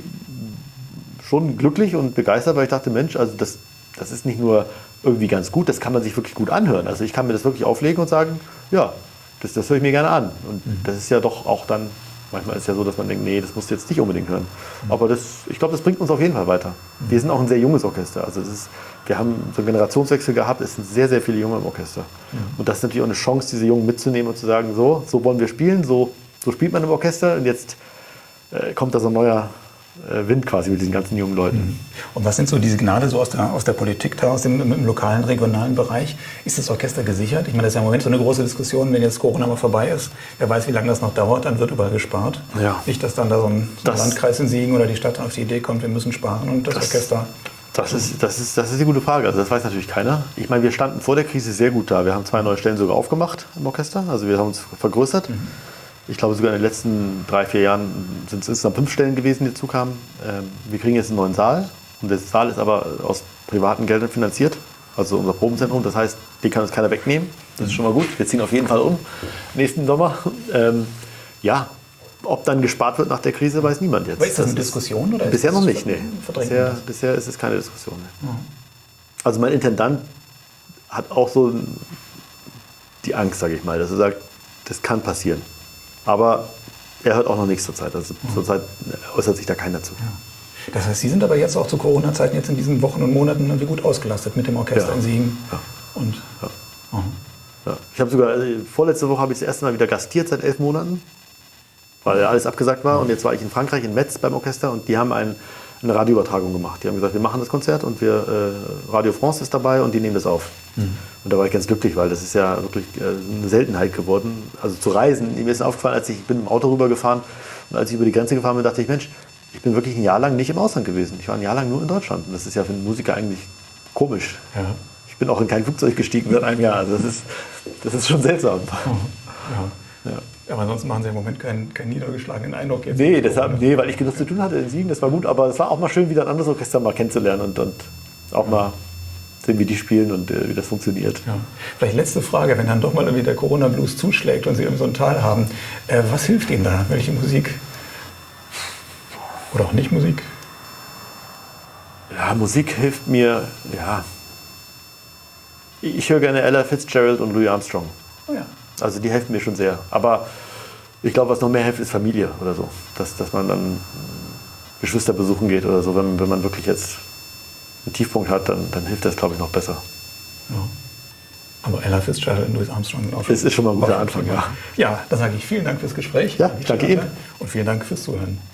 schon glücklich und begeistert, weil ich dachte, Mensch, also das ist nicht nur irgendwie ganz gut, das kann man sich wirklich gut anhören. Also ich kann mir das wirklich auflegen und sagen, ja, das höre ich mir gerne an. Und das ist ja doch auch dann, manchmal ist es ja so, dass man denkt, nee, das musst du jetzt nicht unbedingt hören. Aber ich glaube, das bringt uns auf jeden Fall weiter. Wir sind auch ein sehr junges Orchester. Also wir haben so einen Generationswechsel gehabt, es sind sehr, sehr viele Junge im Orchester. Und das ist natürlich auch eine Chance, diese Jungen mitzunehmen und zu sagen, so wollen wir spielen, so spielt man im Orchester und jetzt kommt da so ein neuer Wind quasi mit diesen ganzen jungen Leuten. Und was sind so die Signale so aus der Politik, da aus dem lokalen, regionalen Bereich? Ist das Orchester gesichert? Ich meine, das ist ja im Moment so eine große Diskussion, wenn jetzt Corona mal vorbei ist. Wer weiß, wie lange das noch dauert, dann wird überall gespart. Ja. Nicht, dass dann da so ein Landkreis in Siegen oder die Stadt auf die Idee kommt, wir müssen sparen und das Orchester... Das ist eine gute Frage. Also das weiß natürlich keiner. Ich meine, wir standen vor der Krise sehr gut da. Wir haben 2 neue Stellen sogar aufgemacht im Orchester. Also wir haben uns vergrößert. Ich glaube, sogar in den letzten 3-4 Jahren sind es insgesamt 5 Stellen gewesen, die dazu kamen. Wir kriegen jetzt einen neuen Saal. Und der Saal ist aber aus privaten Geldern finanziert. Also unser Probenzentrum. Das heißt, den kann uns keiner wegnehmen. Das ist schon mal gut. Wir ziehen auf jeden Fall um nächsten Sommer. Ja, ob dann gespart wird nach der Krise, weiß niemand jetzt. Aber ist das eine Diskussion? Oder bisher noch nicht, nee. Bisher ist es keine Diskussion. Nee. Also mein Intendant hat auch so die Angst, sage ich mal, dass er sagt, das kann passieren. Aber er hört auch noch nichts zur Zeit. Also zurzeit äußert sich da keiner zu. Ja. Das heißt, Sie sind aber jetzt auch zu Corona-Zeiten jetzt in diesen Wochen und Monaten irgendwie gut ausgelastet mit dem Orchester in Siegen. Ja. Und Ja. Ich habe sogar, vorletzte Woche habe ich das erste Mal wieder gastiert seit 11 Monaten. Weil alles abgesagt war. Und jetzt war ich in Frankreich, in Metz beim Orchester. Und die haben ein eine Radioübertragung gemacht. Die haben gesagt, wir machen das Konzert und Radio France ist dabei und die nehmen das auf. Und da war ich ganz glücklich, weil das ist ja wirklich eine Seltenheit geworden. Also zu reisen, mir ist aufgefallen, ich bin im Auto rübergefahren und als ich über die Grenze gefahren bin, dachte ich, Mensch, ich bin wirklich ein Jahr lang nicht im Ausland gewesen. Ich war ein Jahr lang nur in Deutschland. Und das ist ja für einen Musiker eigentlich komisch. Ja. Ich bin auch in kein Flugzeug gestiegen seit einem Jahr. Also das ist schon seltsam. Ja. Aber ansonsten machen Sie im Moment keinen niedergeschlagenen Eindruck jetzt. Nee, weil ich genug zu tun hatte in Siegen, das war gut. Aber es war auch mal schön, wieder ein anderes Orchester mal kennenzulernen und auch mal sehen, wie die spielen und wie das funktioniert. Ja. Vielleicht letzte Frage, wenn dann doch mal irgendwie der Corona-Blues zuschlägt und Sie so einen Tal haben, was hilft Ihnen da? Welche Musik? Oder auch nicht Musik? Ja, Musik hilft mir, ja. Ich höre gerne Ella Fitzgerald und Louis Armstrong. Oh ja. Also die helfen mir schon sehr. Aber ich glaube, was noch mehr hilft, ist Familie oder so. Dass man dann Geschwister besuchen geht oder so. Wenn man wirklich jetzt einen Tiefpunkt hat, dann hilft das, glaube ich, noch besser. Ja. Aber Ella Fitzgerald und Louis Armstrong sind auch das ist schon mal ein guter Anfang, ja. Ja, dann sage ich vielen Dank fürs Gespräch. Ja, ich danke Ihnen. Und vielen Dank fürs Zuhören.